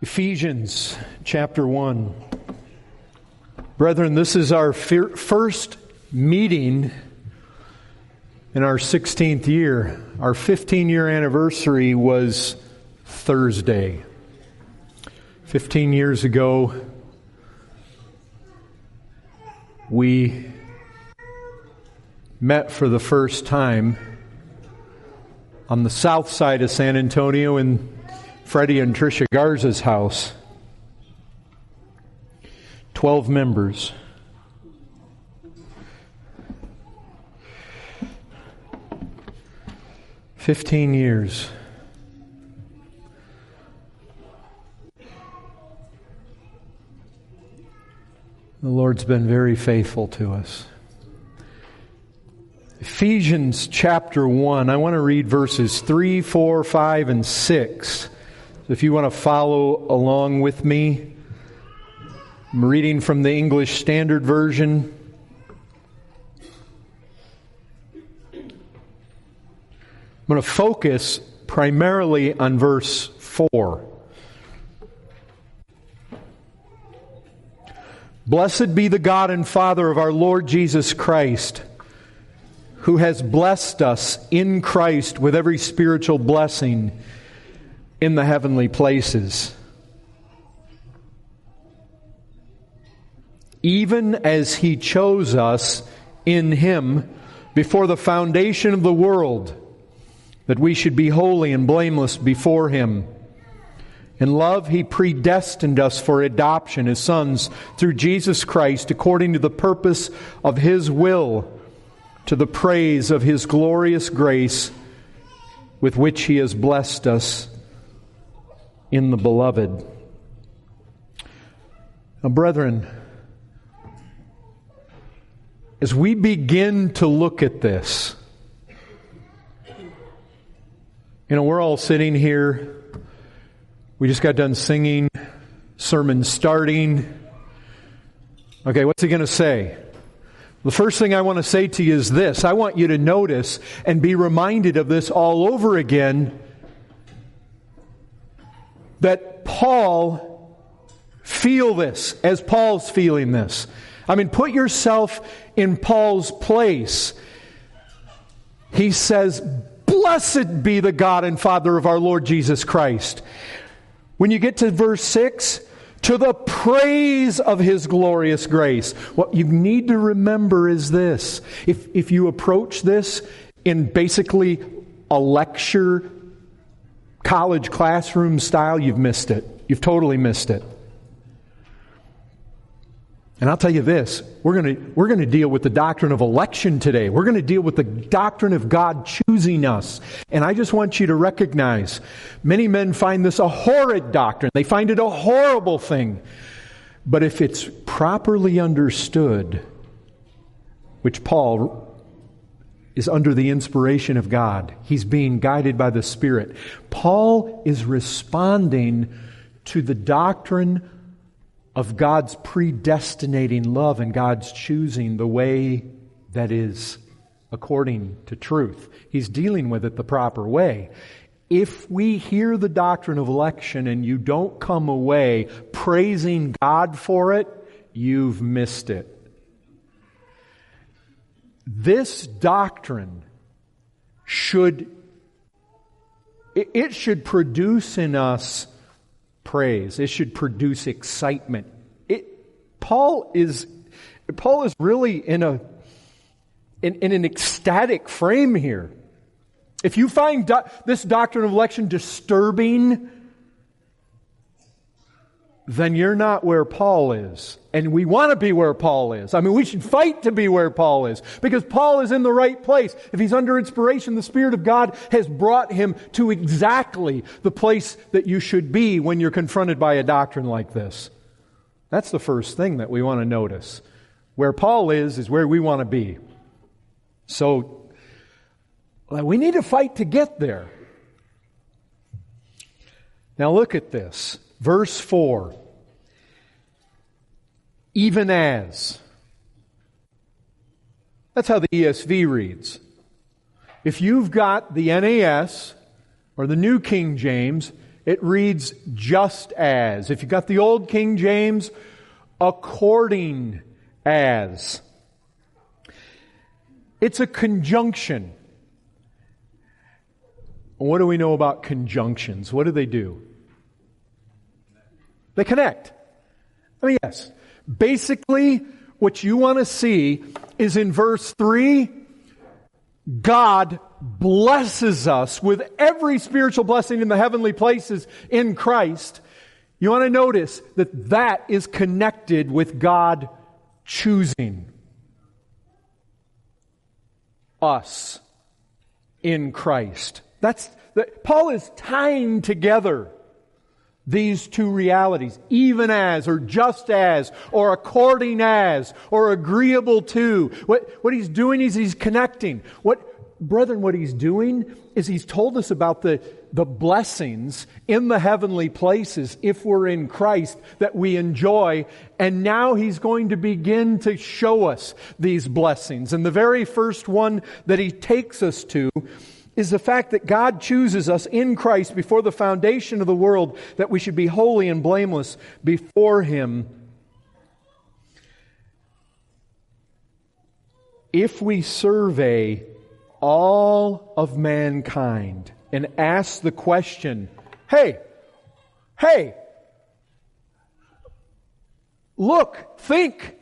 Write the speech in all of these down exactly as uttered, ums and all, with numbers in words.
Ephesians chapter one. Brethren, this is our fir- first meeting in our sixteenth year. Our fifteen-year anniversary was Thursday. Fifteen years ago, we met for the first time on the south side of San Antonio in Freddie and Tricia Garza's house. Twelve members. Fifteen years. The Lord's been very faithful to us. Ephesians chapter one. I want to read verses three, four, five, and six. So if you want to follow along with me, I'm reading from the English Standard Version. I'm going to focus primarily on verse four. Blessed be the God and Father of our Lord Jesus Christ, who has blessed us in Christ with every spiritual blessing in the heavenly places, even as He chose us in Him before the foundation of the world, that we should be holy and blameless before Him. In love, He predestined us for adoption as sons through Jesus Christ, according to the purpose of His will, to the praise of His glorious grace, with which He has blessed us in the Beloved. Now, brethren, as we begin to look at this, you know, we're all sitting here. We just got done singing, sermon starting. Okay, what's he going to say? The first thing I want to say to you is this. I want you to notice and be reminded of this all over again, that Paul feel this as Paul's feeling this. I mean, put yourself in Paul's place. He says, "Blessed be the God and Father of our Lord Jesus Christ." When you get to verse six, to the praise of His glorious grace. What you need to remember is this. If, if you approach this in basically a lecture, college classroom style, you've missed it. You've totally missed it. And I'll tell you this, we're going to we're going to deal with the doctrine of election today. We're going to deal with the doctrine of God choosing us. And I just want you to recognize, many men find this a horrid doctrine. They find it a horrible thing. But if it's properly understood, which Paul is under the inspiration of God, he's being guided by the Spirit. Paul is responding to the doctrine of God's predestinating love and God's choosing the way that is according to truth. He's dealing with it the proper way. If we hear the doctrine of election and you don't come away praising God for it, you've missed it. This doctrine should, it should produce in us praise. It should produce excitement. It, Paul is Paul is really in a in, in an ecstatic frame here. If you find do, this doctrine of election disturbing, then you're not where Paul is. And we want to be where Paul is. I mean, we should fight to be where Paul is, because Paul is in the right place. If he's under inspiration, the Spirit of God has brought him to exactly the place that you should be when you're confronted by a doctrine like this. That's the first thing that we want to notice. Where Paul is, is where we want to be. So, well, we need to fight to get there. Now look at this. Verse four. Even as. That's how the E S V reads. If you've got the N A S or the New King James, It reads just as. If you got the old King James, according as. It's a conjunction. What do we know about conjunctions? What do they do? They connect. I mean, yes. Basically, what you want to see is in verse three, God blesses us with every spiritual blessing in the heavenly places in Christ. You want to notice that that is connected with God choosing us in Christ. That's that Paul is tying together these two realities, even as, or just as, or according as, or agreeable to. What, what he's doing is he's connecting. What, brethren, what he's doing is he's told us about the, the blessings in the heavenly places, if we're in Christ, that we enjoy. And now he's going to begin to show us these blessings. And the very first one that he takes us to is the fact that God chooses us in Christ before the foundation of the world, that we should be holy and blameless before Him. If we survey all of mankind and ask the question, hey, hey, look, think,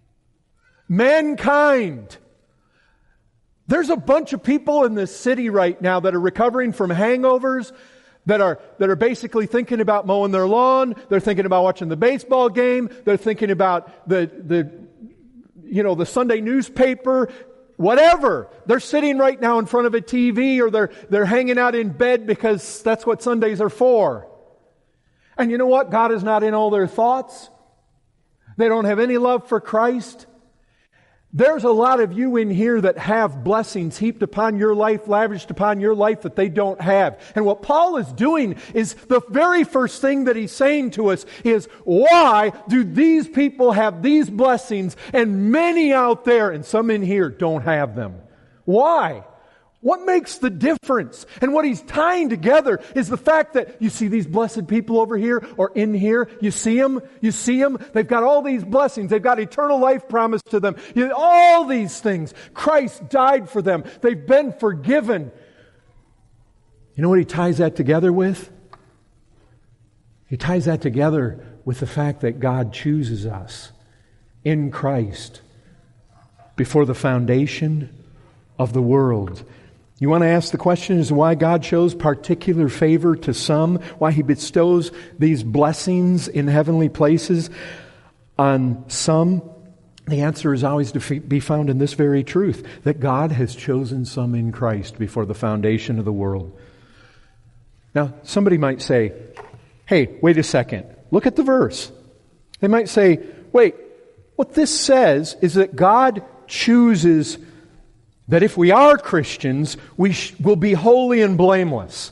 mankind. There's a bunch of people in this city right now that are recovering from hangovers, that are that are basically thinking about mowing their lawn. They're thinking about watching the baseball game. They're thinking about the the you know the Sunday newspaper, whatever. They're sitting right now in front of a T V, or they're they're hanging out in bed because that's what Sundays are for. And you know what? God is not in all their thoughts. They don't have any love for Christ. There's a lot of you in here that have blessings heaped upon your life, lavished upon your life that they don't have. And what Paul is doing is the very first thing that he's saying to us is, why do these people have these blessings and many out there and some in here don't have them? Why? What makes the difference? And what he's tying together is the fact that you see these blessed people over here or in here. You see them. You see them. They've got all these blessings. They've got eternal life promised to them. You, all these things. Christ died for them. They've been forgiven. You know what he ties that together with? He ties that together with the fact that God chooses us in Christ before the foundation of the world. You want to ask the question as to why God shows particular favor to some, why He bestows these blessings in heavenly places on some? The answer is always to be found in this very truth, that God has chosen some in Christ before the foundation of the world. Now, somebody might say, hey, wait a second, look at the verse. They might say, wait, what this says is that God chooses that if we are Christians, we sh- will be holy and blameless.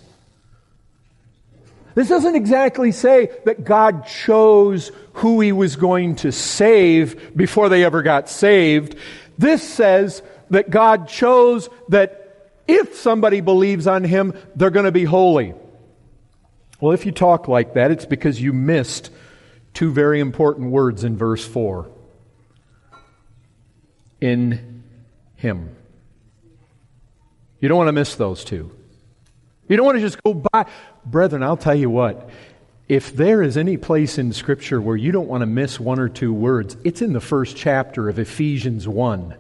This doesn't exactly say that God chose who He was going to save before they ever got saved. This says that God chose that if somebody believes on Him, they're going to be holy. Well, if you talk like that, it's because you missed two very important words in verse four. In Him. You don't want to miss those two. You don't want to just go by. Brethren, I'll tell you what. If there is any place in Scripture where you don't want to miss one or two words, it's in the first chapter of Ephesians one.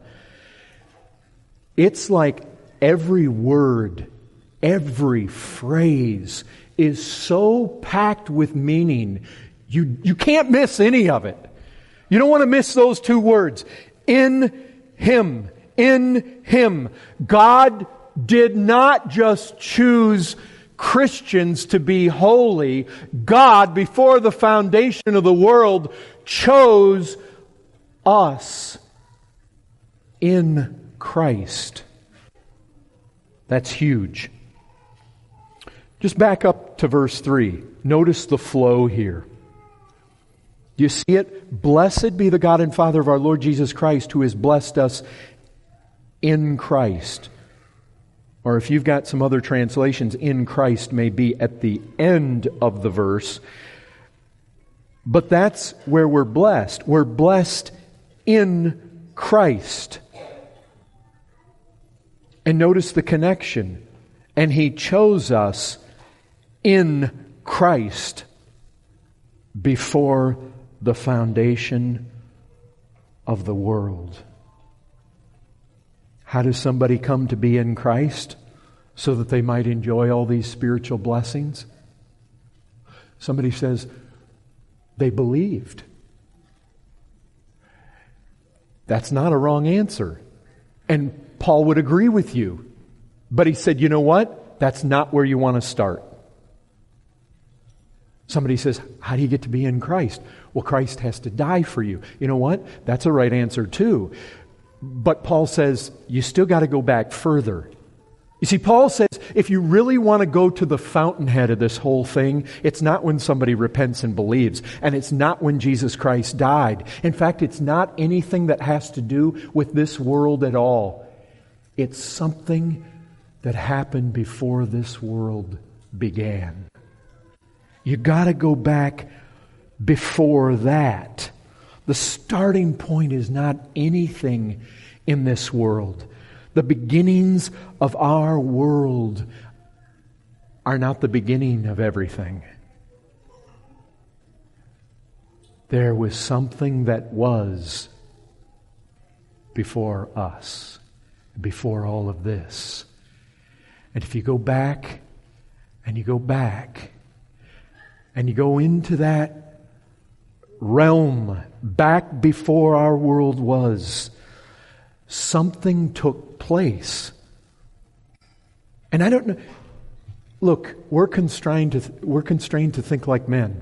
It's like every word, every phrase is so packed with meaning, you, you can't miss any of it. You don't want to miss those two words. In Him. In Him. God did not just choose Christians to be holy. God, before the foundation of the world, chose us in Christ. That's huge. Just back up to verse three. Notice the flow here. Do you see it? Blessed be the God and Father of our Lord Jesus Christ, who has blessed us in Christ. Or if you've got some other translations, in Christ may be at the end of the verse. But that's where we're blessed. We're blessed in Christ. And notice the connection. And He chose us in Christ before the foundation of the world. How does somebody come to be in Christ? So that they might enjoy all these spiritual blessings? Somebody says, they believed. That's not a wrong answer. And Paul would agree with you. But he said, you know what? That's not where you want to start. Somebody says, how do you get to be in Christ? Well, Christ has to die for you. You know what? That's a right answer too. But Paul says, you still got to go back further. You see, Paul says, if you really want to go to the fountainhead of this whole thing, it's not when somebody repents and believes. And it's not when Jesus Christ died. In fact, it's not anything that has to do with this world at all. It's something that happened before this world began. You got to go back before that. The starting point is not anything in this world. The beginnings of our world are not the beginning of everything. There was something that was before us, before all of this. And if you go back, and you go back, and you go into that realm back before our world was, something took place. And I don't know. Look, we're constrained to th- we're constrained to think like men.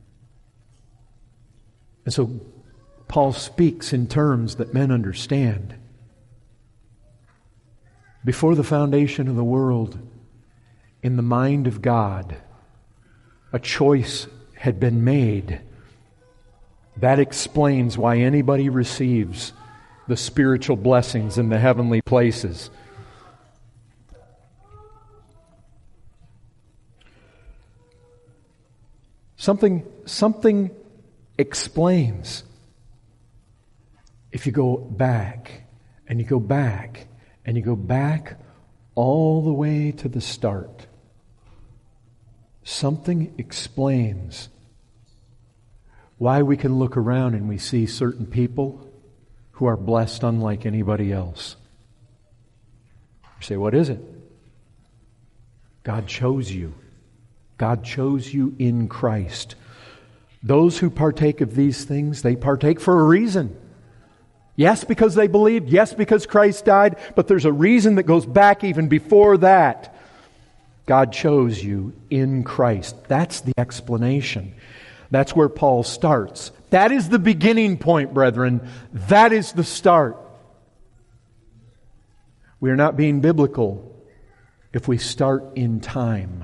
And so Paul speaks in terms that men understand. Before the foundation of the world, in the mind of God, a choice had been made. That explains why anybody receives the spiritual blessings in the heavenly places. Something, something explains. If you go back, and you go back, and you go back all the way to the start, something explains why we can look around and we see certain people who are blessed unlike anybody else. You say, what is it? God chose you. God chose you in Christ. Those who partake of these things, they partake for a reason. Yes, because they believed. Yes, because Christ died. But there's a reason that goes back even before that. God chose you in Christ. That's the explanation. That's where Paul starts. That is the beginning point, brethren. That is the start. We are not being biblical if we start in time.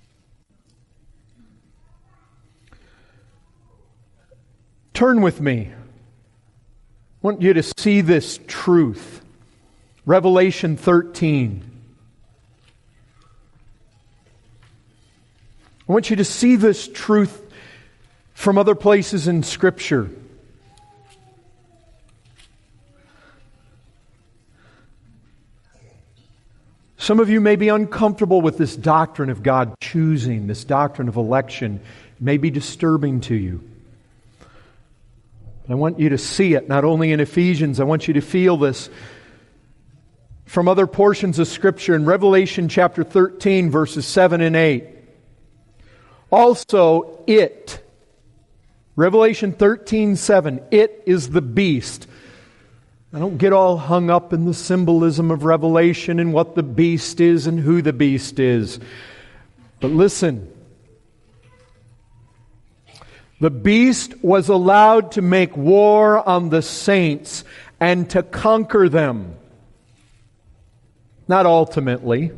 Turn with me. I want you to see this truth. Revelation thirteen. I want you to see this truth from other places in Scripture. Some of you may be uncomfortable with this doctrine of God choosing, this doctrine of election. It may be disturbing to you. I want you to see it, not only in Ephesians. I want you to feel this from other portions of Scripture in Revelation chapter thirteen, verses seven and eight. Also, it, Revelation thirteen seven, it is the beast. I don't get all hung up in the symbolism of Revelation and what the beast is and who the beast is. But listen, the beast was allowed to make war on the saints and to conquer them. Not ultimately,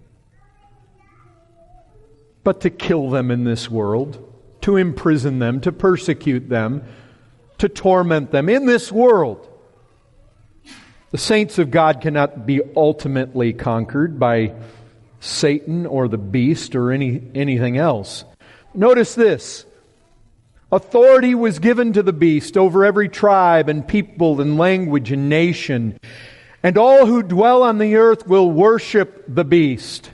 but to kill them in this world, to imprison them, to persecute them, to torment them in this world. The saints of God cannot be ultimately conquered by Satan or the beast or any anything else. Notice this. Authority was given to the beast over every tribe and people and language and nation. And all who dwell on the earth will worship the beast.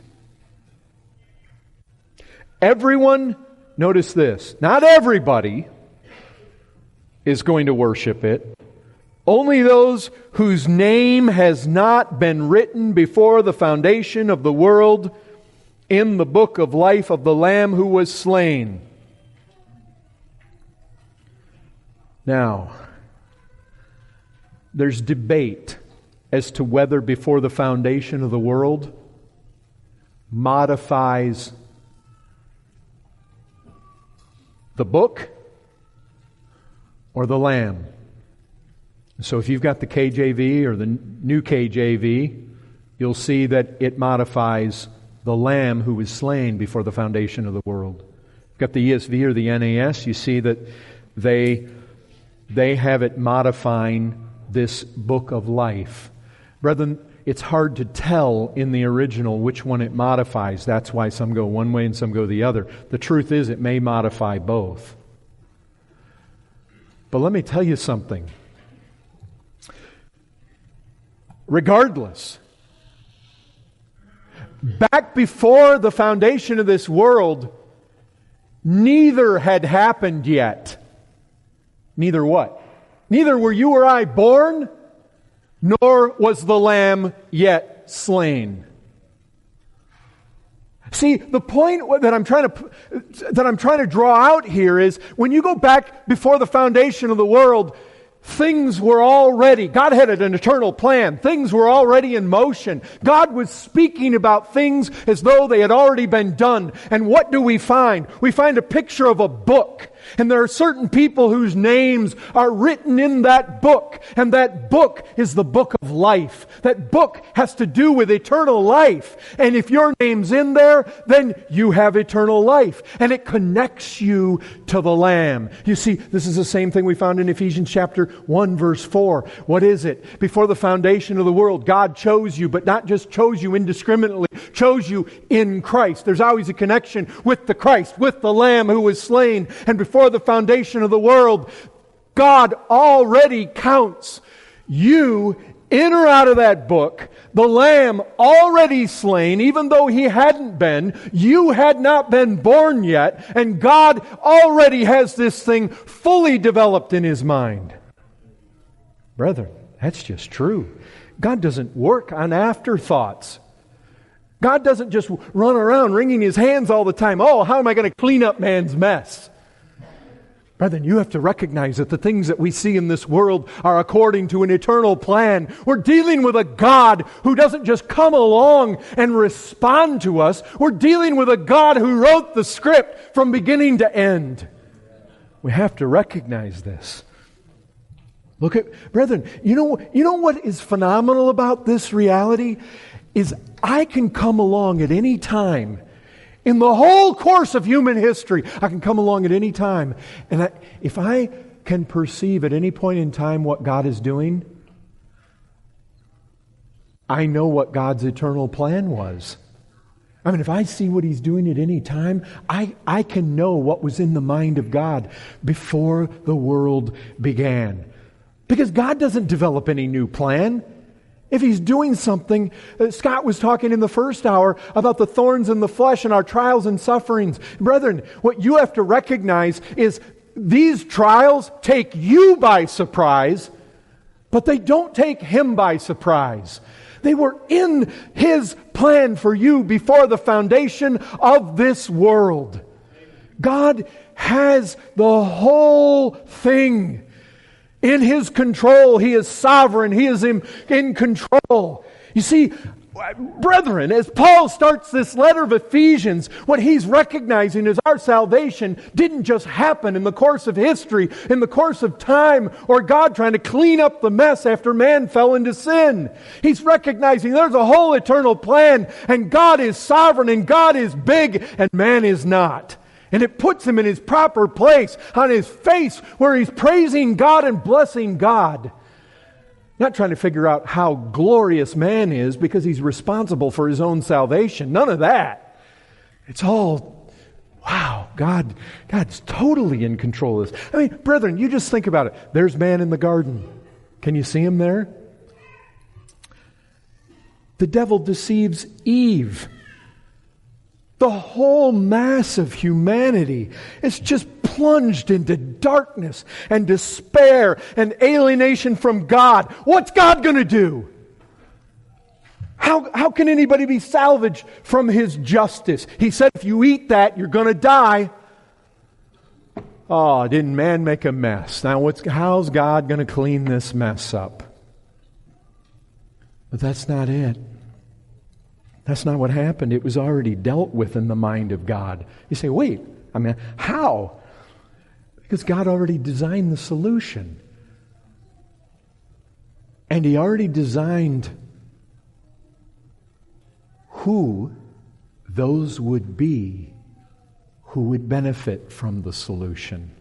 Everyone, notice this, not everybody is going to worship it. Only those whose name has not been written before the foundation of the world in the book of life of the Lamb who was slain. Now, there's debate as to whether before the foundation of the world modifies the book or the Lamb. So if you've got the K J V or the new K J V, you'll see that it modifies the Lamb who was slain before the foundation of the world. If you've got the E S V or the N A S, you see that they, they have it modifying this book of life. Brethren, it's hard to tell in the original which one it modifies. That's why some go one way and some go the other. The truth is it may modify both. But let me tell you something. Regardless, back before the foundation of this world, neither had happened yet. Neither what? Neither were you or I born, nor was the Lamb yet slain. See, the point that I'm trying to that I'm trying to draw out here is when you go back before the foundation of the world, things were already, God had an eternal plan. Things were already in motion. God was speaking about things as though they had already been done. And what do we find? We find a picture of a book. And there are certain people whose names are written in that book. And that book is the book of life. That book has to do with eternal life. And if your name's in there, then you have eternal life. And it connects you to the Lamb. You see, this is the same thing we found in Ephesians chapter one verse four. What is it? Before the foundation of the world, God chose you, but not just chose you indiscriminately, chose you in Christ. There's always a connection with the Christ, with the Lamb who was slain. And before the foundation of the world, God already counts you in or out of that book. The Lamb already slain, even though He hadn't been. You had not been born yet, and God already has this thing fully developed in His mind. Brethren, that's just true. God doesn't work on afterthoughts. God doesn't just run around wringing His hands all the time. Oh, how am I going to clean up man's mess? Brethren, you have to recognize that the things that we see in this world are according to an eternal plan. We're dealing with a God who doesn't just come along and respond to us. We're dealing with a God who wrote the script from beginning to end. We have to recognize this. Look at, brethren, you know, you know what is phenomenal about this reality? Is I can come along at any time. In the whole course of human history, I can come along at any time. And I, if I can perceive at any point in time what God is doing, I know what God's eternal plan was. I mean, if I see what He's doing at any time, I, I can know what was in the mind of God before the world began. Because God doesn't develop any new plan. If He's doing something, uh, Scott was talking in the first hour about the thorns in the flesh and our trials and sufferings. Brethren, what you have to recognize is these trials take you by surprise, but they don't take Him by surprise. They were in His plan for you before the foundation of this world. God has the whole thing in His control. He is sovereign. He is in, in control. You see, brethren, as Paul starts this letter of Ephesians, what he's recognizing is our salvation didn't just happen in the course of history, in the course of time, or God trying to clean up the mess after man fell into sin. He's recognizing there's a whole eternal plan, and God is sovereign, and God is big, and man is not. And it puts him in his proper place, on his face, where he's praising God and blessing God. Not trying to figure out how glorious man is because he's responsible for his own salvation. None of that. It's all, wow, God, God's totally in control of this. I mean, brethren, you just think about it. There's man in the garden. Can you see him there? The devil deceives Eve. The whole mass of humanity is just plunged into darkness and despair and alienation from God. What's God going to do? How, how can anybody be salvaged from His justice? He said, if you eat that, you're going to die. Oh, didn't man make a mess? Now, what's, how's God going to clean this mess up? But that's not it. That's not what happened. It was already dealt with in the mind of God. You say, wait, I mean, how? Because God already designed the solution. And He already designed who those would be who would benefit from the solution.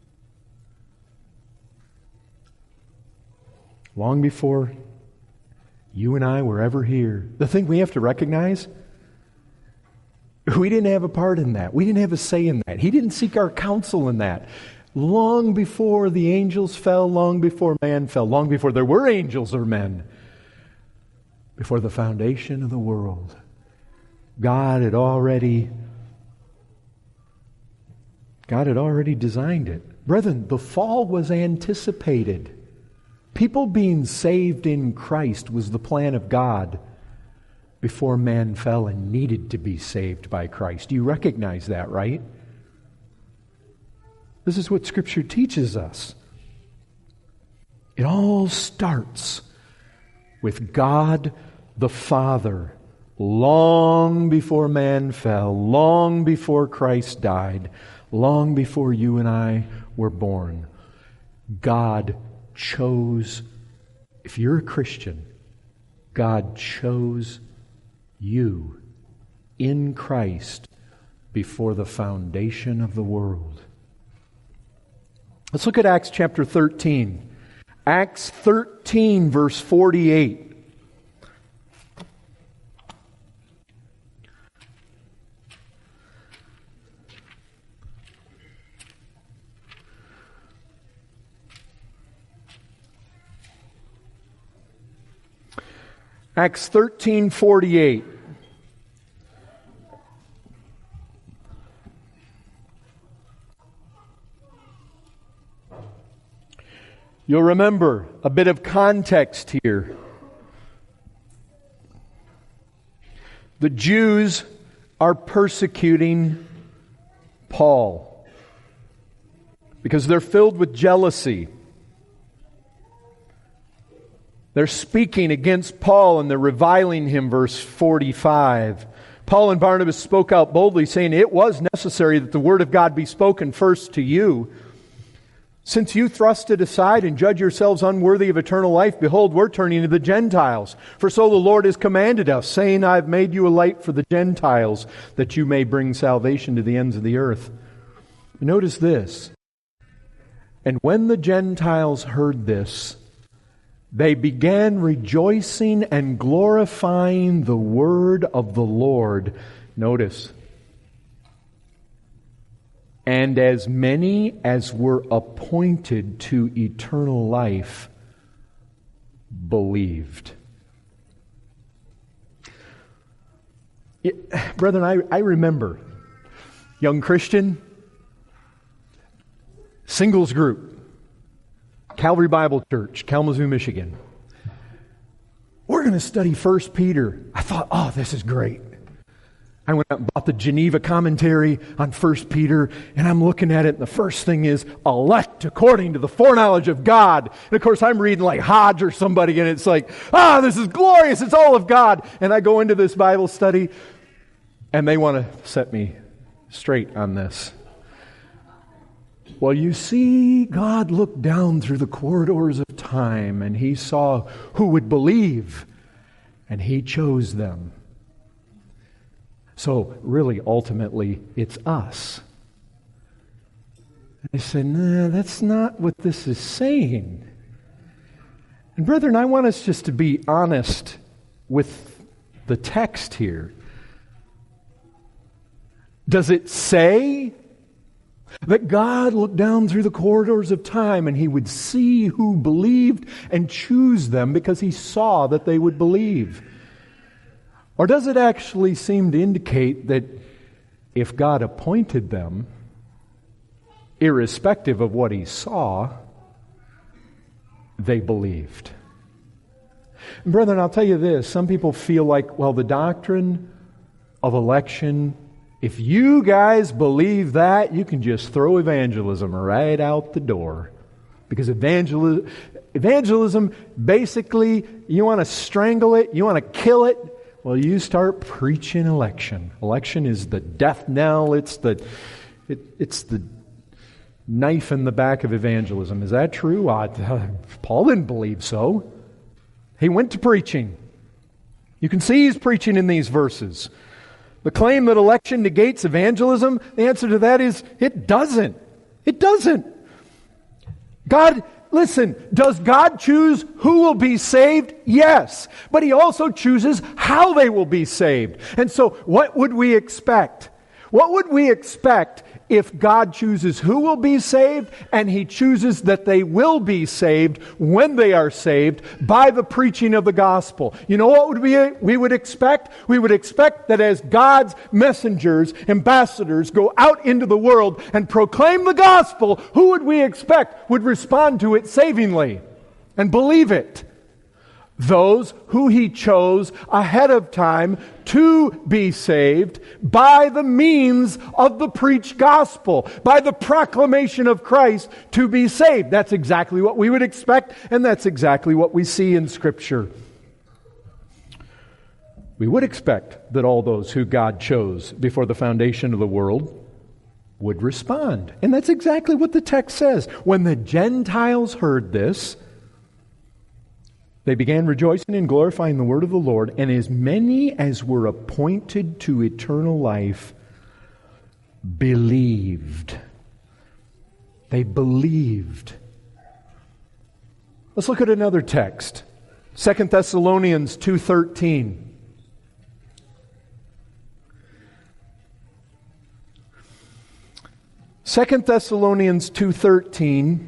Long before you and I were ever here, the thing we have to recognize, we didn't have a part in that. We didn't have a say in that. He didn't seek our counsel in that. Long before the angels fell, long before man fell, long before there were angels or men, before the foundation of the world, God had already God had already designed it. Brethren, the fall was anticipated. People being saved in Christ was the plan of God before man fell and needed to be saved by Christ. Do you recognize that, right? This is what Scripture teaches us. It all starts with God the Father, long before man fell, long before Christ died, long before you and I were born. God chose, if you're a Christian, God chose you in Christ before the foundation of the world. Let's look at Acts chapter thirteen. Acts thirteen, verse forty-eight. Acts thirteen forty-eight. You'll remember a bit of context here. The Jews are persecuting Paul because they're filled with jealousy. They're speaking against Paul and they're reviling him, verse forty-five. Paul and Barnabas spoke out boldly, saying, "It was necessary that the word of God be spoken first to you. Since you thrust it aside and judge yourselves unworthy of eternal life, behold, we're turning to the Gentiles. For so the Lord has commanded us, saying, I've made you a light for the Gentiles, that you may bring salvation to the ends of the earth." Notice this. And when the Gentiles heard this, they began rejoicing and glorifying the word of the Lord. Notice. And as many as were appointed to eternal life believed. Yeah, brethren, I, I remember, young Christian, singles group, Calvary Bible Church, Kalamazoo, Michigan. We're going to study First Peter. I thought, oh, this is great. I went out and bought the Geneva commentary on First Peter, and I'm looking at it, and the first thing is, elect according to the foreknowledge of God. And of course, I'm reading like Hodge or somebody, and it's like, ah, this is glorious, it's all of God. And I go into this Bible study, and they want to set me straight on this. Well, you see, God looked down through the corridors of time, and He saw who would believe, and He chose them. So, really, ultimately, it's us. I said, nah, that's not what this is saying. And brethren, I want us just to be honest with the text here. Does it say that God looked down through the corridors of time and He would see who believed and choose them because He saw that they would believe? Or does it actually seem to indicate that if God appointed them, irrespective of what He saw, they believed? And brethren, I'll tell you this. Some people feel like, well, the doctrine of election, if you guys believe that, you can just throw evangelism right out the door. Because evangel- evangelism, basically, you want to strangle it, you want to kill it, well, you start preaching election. Election is the death knell, it's the, it, it's the knife in the back of evangelism. Is that true? Uh, Paul didn't believe so. He went to preaching. You can see he's preaching in these verses. The claim that election negates evangelism, the answer to that is, it doesn't. It doesn't. God, listen, does God choose who will be saved? Yes. But He also chooses how they will be saved. And so, what would we expect? What would we expect if God chooses who will be saved and He chooses that they will be saved when they are saved by the preaching of the gospel? You know what would we, we would expect? We would expect that as God's messengers, ambassadors, go out into the world and proclaim the gospel, who would we expect would respond to it savingly and believe it? Those who He chose ahead of time to be saved by the means of the preached gospel, by the proclamation of Christ to be saved. That's exactly what we would expect, and that's exactly what we see in Scripture. We would expect that all those who God chose before the foundation of the world would respond. And that's exactly what the text says. When the Gentiles heard this, they began rejoicing and glorifying the word of the Lord, and as many as were appointed to eternal life believed. They believed. Let's look at another text. Second Thessalonians two thirteen. Second Thessalonians two thirteen.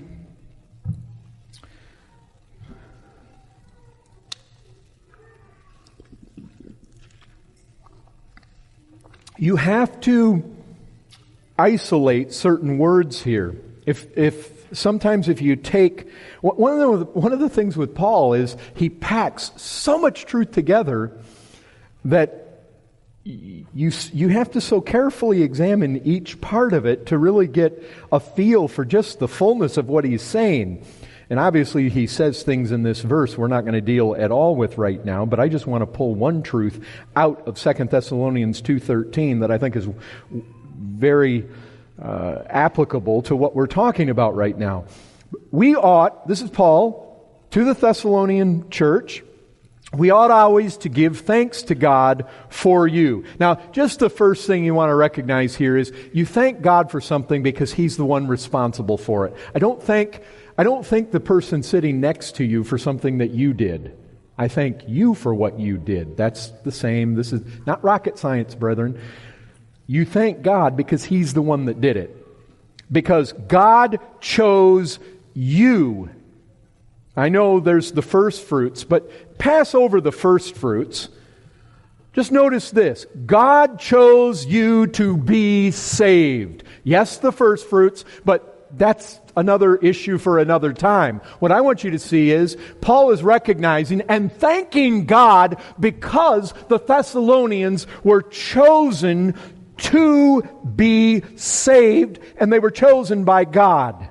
You have to isolate certain words here. If if sometimes if you take one of the one of the things with Paul is he packs so much truth together that you you have to so carefully examine each part of it to really get a feel for just the fullness of what he's saying. And obviously he says things in this verse we're not going to deal at all with right now, but I just want to pull one truth out of Second Thessalonians two thirteen that I think is very uh, applicable to what we're talking about right now. We ought, this is Paul, to the Thessalonian church, we ought always to give thanks to God for you. Now, just the first thing you want to recognize here is you thank God for something because He's the one responsible for it. I don't thank I don't thank the person sitting next to you for something that you did. I thank you for what you did. That's the same. This is not rocket science, brethren. You thank God because He's the one that did it. Because God chose you. I know there's the first fruits, but pass over the first fruits. Just notice this. God chose you to be saved. Yes, the first fruits, but that's another issue for another time. What I want you to see is Paul is recognizing and thanking God because the Thessalonians were chosen to be saved, and they were chosen by God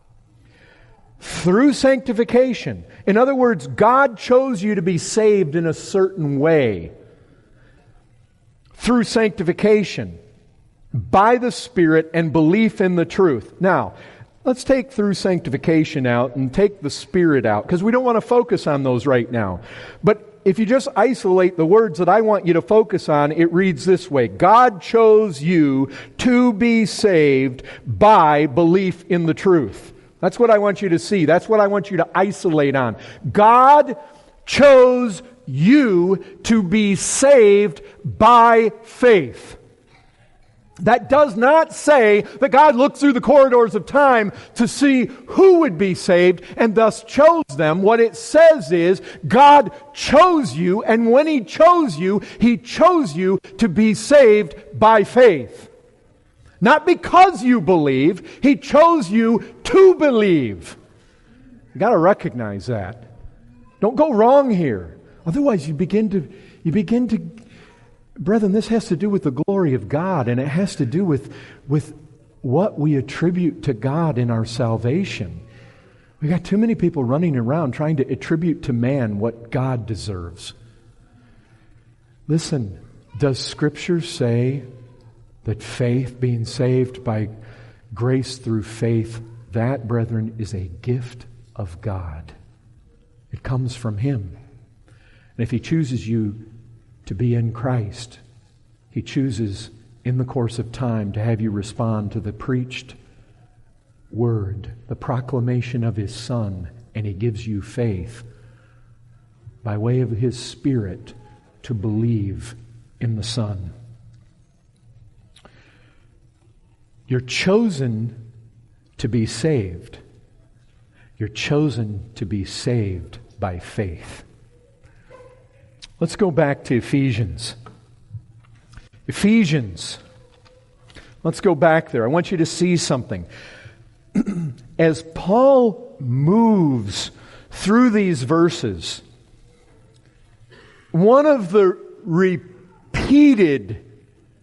through sanctification. In other words, God chose you to be saved in a certain way through sanctification by the Spirit and belief in the truth. Now, let's take through sanctification out and take the Spirit out, because we don't want to focus on those right now. But if you just isolate the words that I want you to focus on, it reads this way. God chose you to be saved by belief in the truth. That's what I want you to see. That's what I want you to isolate on. God chose you to be saved by faith. That does not say that God looked through the corridors of time to see who would be saved and thus chose them. What it says is God chose you, and when He chose you, He chose you to be saved by faith. Not because you believe, He chose you to believe. You got to recognize that. Don't go wrong here. Otherwise you begin to you begin to Brethren, this has to do with the glory of God, and it has to do with, with what we attribute to God in our salvation. We got too many people running around trying to attribute to man what God deserves. Listen, does Scripture say that faith, being saved by grace through faith, that, brethren, is a gift of God? It comes from Him. And if He chooses you to be in Christ, He chooses in the course of time to have you respond to the preached word, the proclamation of His Son, and He gives you faith by way of His Spirit to believe in the Son. You're chosen to be saved. You're chosen to be saved by faith. Let's go back to Ephesians. Ephesians. Let's go back there. I want you to see something. As Paul moves through these verses, one of the repeated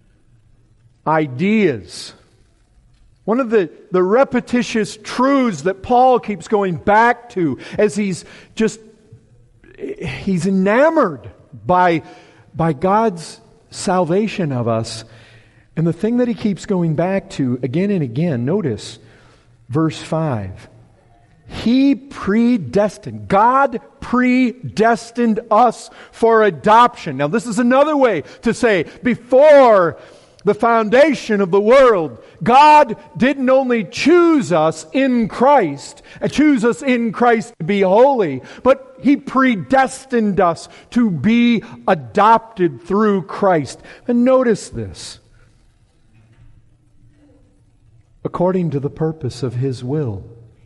ideas, one of the, the repetitious truths that Paul keeps going back to as he's just, he's enamored by, by God's salvation of us. And the thing that he keeps going back to again and again, notice verse five. He predestined, God predestined us for adoption. Now this is another way to say, before the foundation of the world, God didn't only choose us in Christ, and choose us in Christ to be holy, but He predestined us to be adopted through Christ. And notice this. According to the purpose of His will.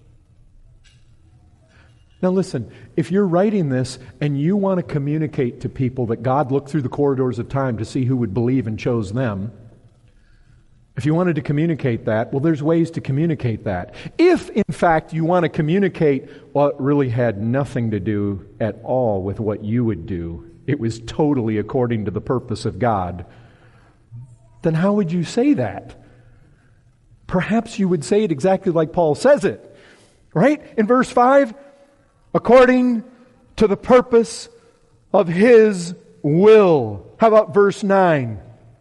Now listen, if you're writing this and you want to communicate to people that God looked through the corridors of time to see who would believe and chose them, if you wanted to communicate that, well, there's ways to communicate that. If, in fact, you want to communicate what really had nothing to do at all with what you would do, it was totally according to the purpose of God, then how would you say that? Perhaps you would say it exactly like Paul says it. Right? In verse five, according to the purpose of His will. How about verse nine?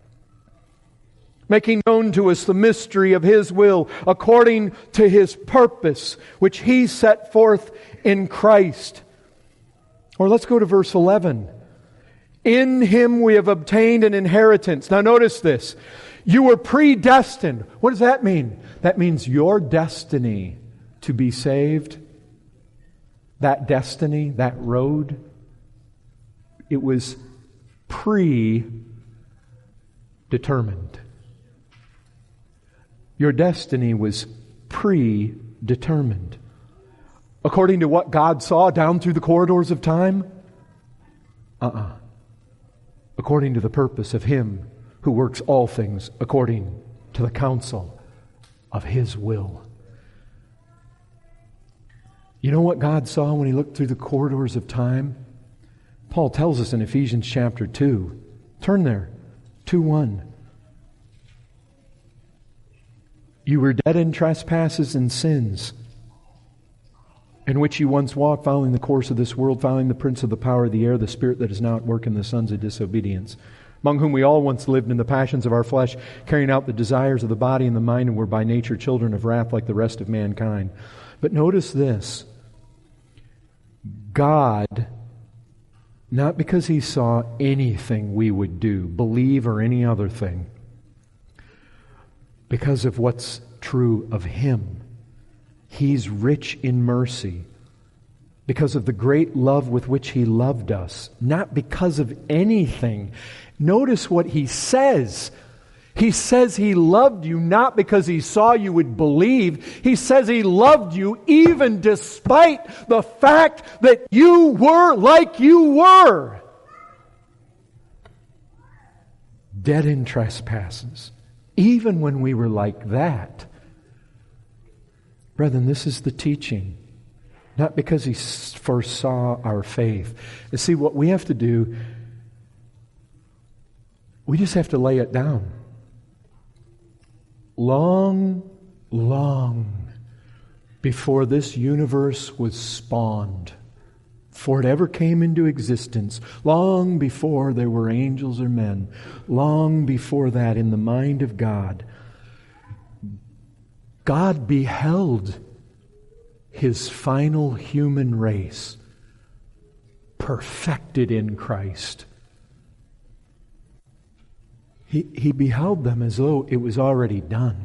Making known to us the mystery of His will, according to His purpose, which He set forth in Christ. Or let's go to verse eleven. In Him we have obtained an inheritance. Now notice this. You were predestined. What does that mean? That means your destiny to be saved, that destiny, that road, it was predetermined. Your destiny was predetermined. According to what God saw down through the corridors of time? Uh-uh. According to the purpose of Him who works all things according to the counsel of His will. You know what God saw when He looked through the corridors of time? Paul tells us in Ephesians chapter two. Turn there. two one. You were dead in trespasses and sins, in which you once walked, following the course of this world, following the prince of the power of the air, the spirit that is now at work in the sons of disobedience, among whom we all once lived in the passions of our flesh, carrying out the desires of the body and the mind, and were by nature children of wrath like the rest of mankind. But notice this. God, not because He saw anything we would do, believe, or any other thing, because of what's true of Him, He's rich in mercy because of the great love with which He loved us, not because of anything. Notice what He says. He says He loved you not because He saw you would believe. He says He loved you even despite the fact that you were like you were. Dead in trespasses. Even when we were like that. Brethren, this is the teaching. Not because He foresaw our faith. You see, what we have to do, we just have to lay it down. Long, long before this universe was spawned, before it ever came into existence, long before there were angels or men, long before that in the mind of God, God beheld His final human race perfected in Christ. He, he beheld them as though it was already done.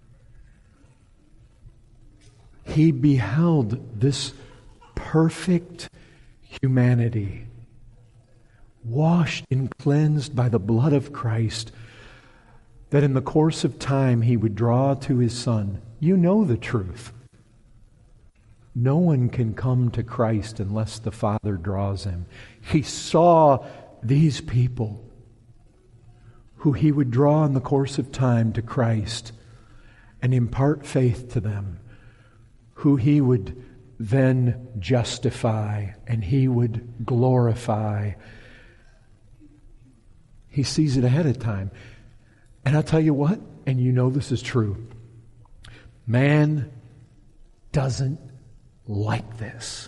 He beheld this perfect humanity washed and cleansed by the blood of Christ, that in the course of time He would draw to His Son. You know the truth. No one can come to Christ unless the Father draws him. He saw these people who He would draw in the course of time to Christ and impart faith to them, who He would then justify and He would glorify. He sees it ahead of time. And I'll tell you what, and you know this is true, man doesn't like this.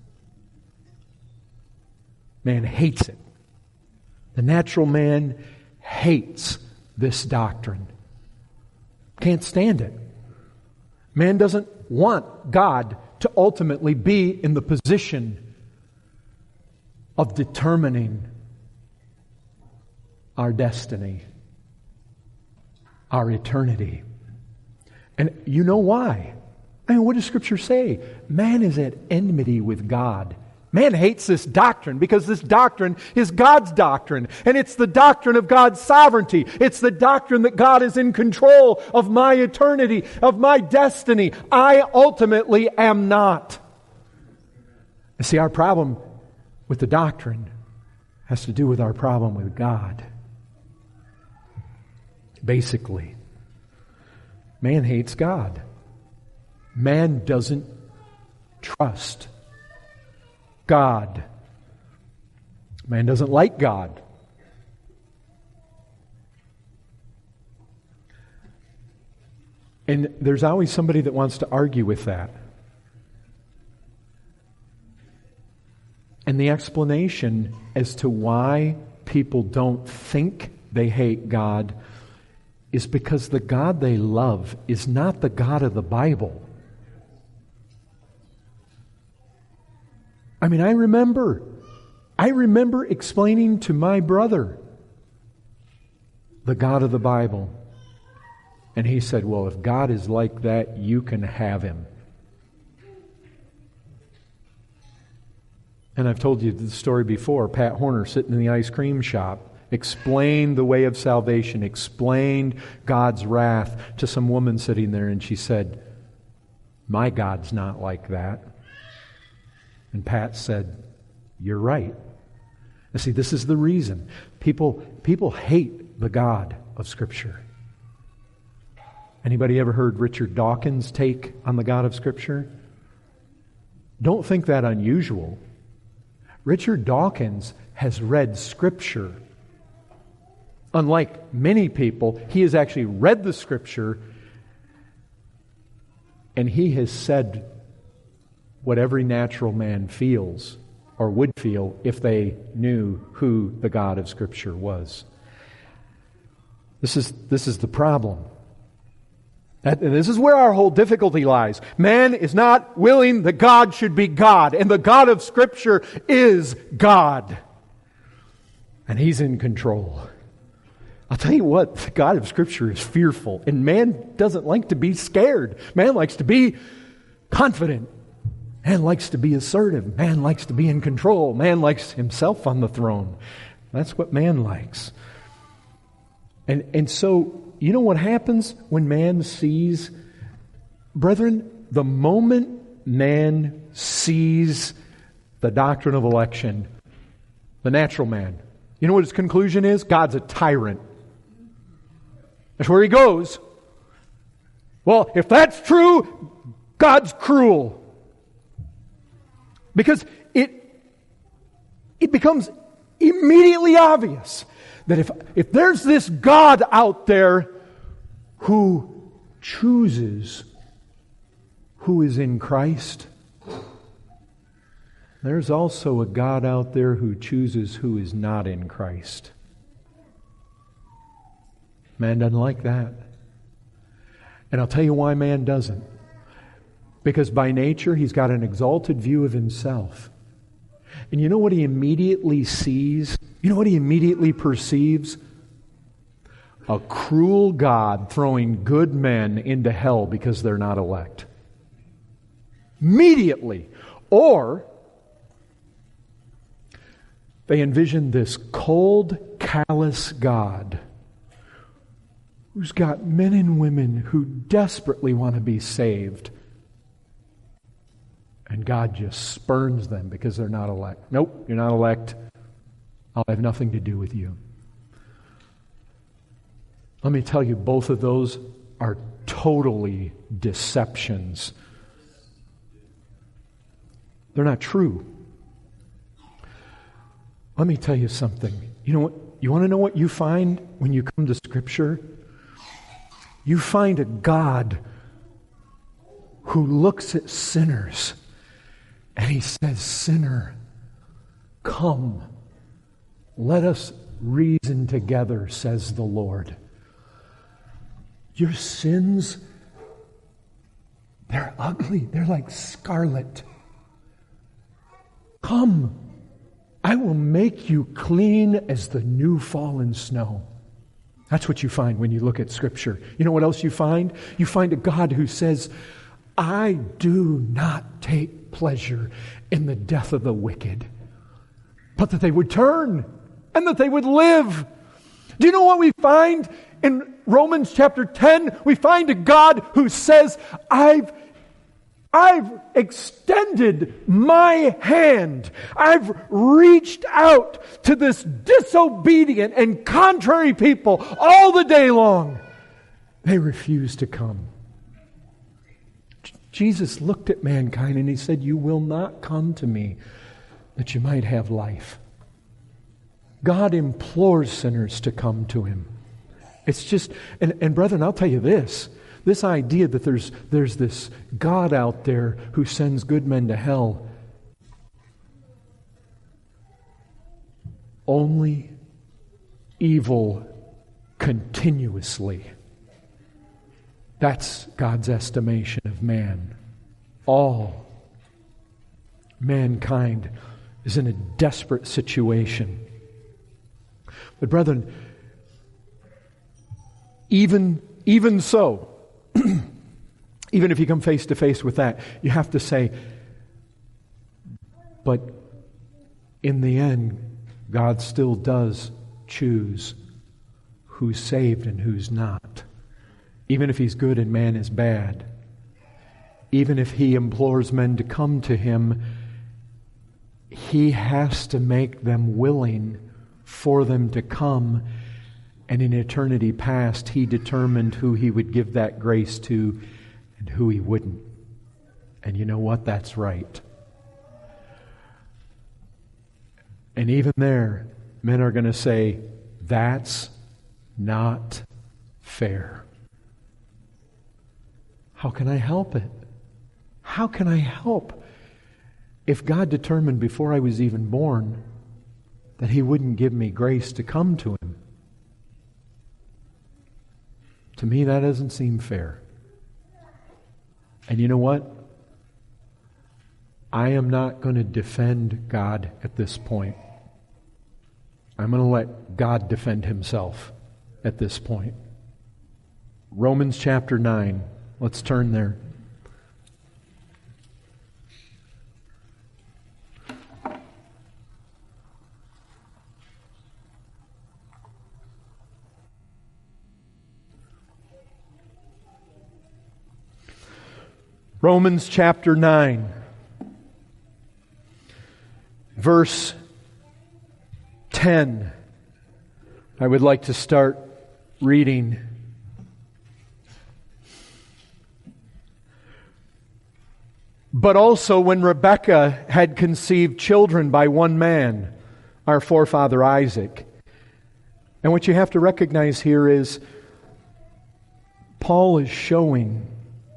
Man hates it. The natural man hates this doctrine. Can't stand it. Man doesn't want God to ultimately be in the position of determining our destiny, our eternity. And you know why? I mean, what does Scripture say? Man is at enmity with God. Man hates this doctrine because this doctrine is God's doctrine. And it's the doctrine of God's sovereignty. It's the doctrine that God is in control of my eternity, of my destiny. I ultimately am not. You see, our problem with the doctrine has to do with our problem with God. Basically, man hates God. Man doesn't trust God. Man doesn't like God. And there's always somebody that wants to argue with that. And the explanation as to why people don't think they hate God is because the God they love is not the God of the Bible. I mean, I remember, I remember explaining to my brother the God of the Bible. And he said, well, if God is like that, you can have Him. And I've told you the story before. Pat Horner sitting in the ice cream shop explained the way of salvation, explained God's wrath to some woman sitting there, and she said, my God's not like that. And Pat said, you're right. You see, this is the reason. People, people hate the God of Scripture. Anybody ever heard Richard Dawkins' take on the God of Scripture? Don't think that unusual. Richard Dawkins has read Scripture. Unlike many people, he has actually read the Scripture and he has said what every natural man feels or would feel if they knew who the God of Scripture was. This is, this is the problem. That, and this is where our whole difficulty lies. Man is not willing that God should be God, and the God of Scripture is God. And He's in control. I'll tell you what, the God of Scripture is fearful, and man doesn't like to be scared. Man likes to be confident. Man likes to be assertive. Man likes to be in control. Man likes himself on the throne. That's what man likes. And, and so, you know what happens when man sees, brethren, the moment man sees the doctrine of election, the natural man, you know what his conclusion is? God's a tyrant. That's where he goes. Well, if that's true, God's cruel. Because it, it becomes immediately obvious that if, if there's this God out there who chooses who is in Christ, there's also a God out there who chooses who is not in Christ. Man doesn't like that. And I'll tell you why man doesn't. Because by nature, he's got an exalted view of himself. And you know what he immediately sees? You know what he immediately perceives? A cruel God throwing good men into hell because they're not elect. Immediately. Or they envision this cold, callous God who's got men and women who desperately want to be saved. And God just spurns them because they're not elect. Nope, you're not elect. I'll have nothing to do with you. Let me tell you, both of those are totally deceptions. They're not true. Let me tell you something. You know what? You want to know what you find when you come to Scripture? You find a God who looks at sinners and He says, "Sinner, come, let us reason together," says the Lord. Your sins, they're ugly. They're like scarlet. Come, I will make you clean as the new fallen snow. That's what you find when you look at Scripture. You know what else you find? You find a God who says, "I do not take pleasure in the death of the wicked, but that they would turn and that they would live." Do you know what we find in Romans chapter ten? We find a God who says, I've I've extended my hand. I've reached out to this disobedient and contrary people all the day long. They refuse to come. J- Jesus looked at mankind and He said, "You will not come to me that you might have life." God implores sinners to come to Him. It's just, and, and brethren, I'll tell you this. This idea that there's there's this God out there who sends good men to hell, only evil continuously. That's God's estimation of man. All mankind is in a desperate situation. But brethren, even even so, even if you come face to face with that, you have to say, but in the end, God still does choose who's saved and who's not. Even if He's good and man is bad. Even if He implores men to come to Him, He has to make them willing for them to come. And in eternity past, He determined who He would give that grace to and who He wouldn't. And you know what? That's right. And even there, men are going to say, "That's not fair." How can I help it? How can I help if God determined before I was even born that He wouldn't give me grace to come to Him? To me, that doesn't seem fair. And you know what? I am not going to defend God at this point. I'm going to let God defend Himself at this point. Romans chapter nine. Let's turn there. Romans chapter nine, verse ten. I would like to start reading. But also when Rebekah had conceived children by one man, our forefather Isaac. And what you have to recognize here is Paul is showing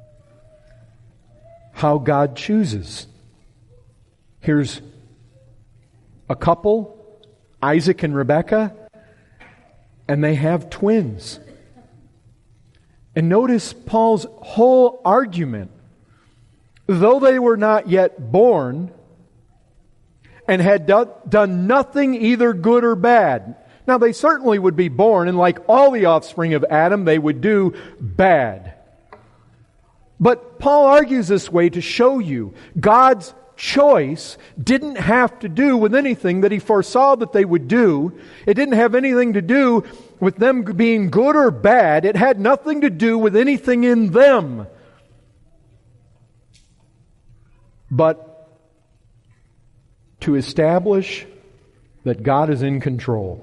how God chooses. Here's a couple, Isaac and Rebekah, and they have twins. And notice Paul's whole argument. Though they were not yet born and had do- done nothing either good or bad. Now they certainly would be born, and like all the offspring of Adam, they would do bad. But Paul argues this way to show you God's choice didn't have to do with anything that He foresaw that they would do. It didn't have anything to do with them being good or bad. It had nothing to do with anything in them. But to establish that God is in control,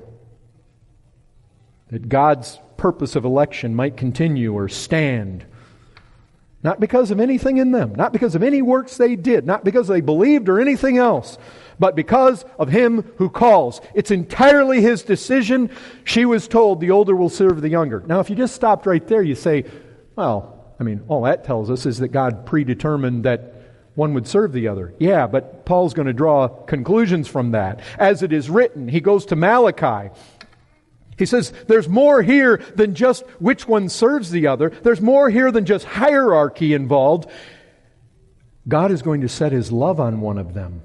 that God's purpose of election might continue or stand, not because of anything in them, not because of any works they did, not because they believed or anything else, but because of Him who calls. It's entirely His decision. She was told the older will serve the younger. Now, if you just stopped right there, you say, well, I mean, all that tells us is that God predetermined that one would serve the other. Yeah, but Paul's going to draw conclusions from that. As it is written, he goes to Malachi. He says, there's more here than just which one serves the other. There's more here than just hierarchy involved. God is going to set His love on one of them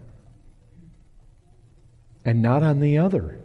and not on the other.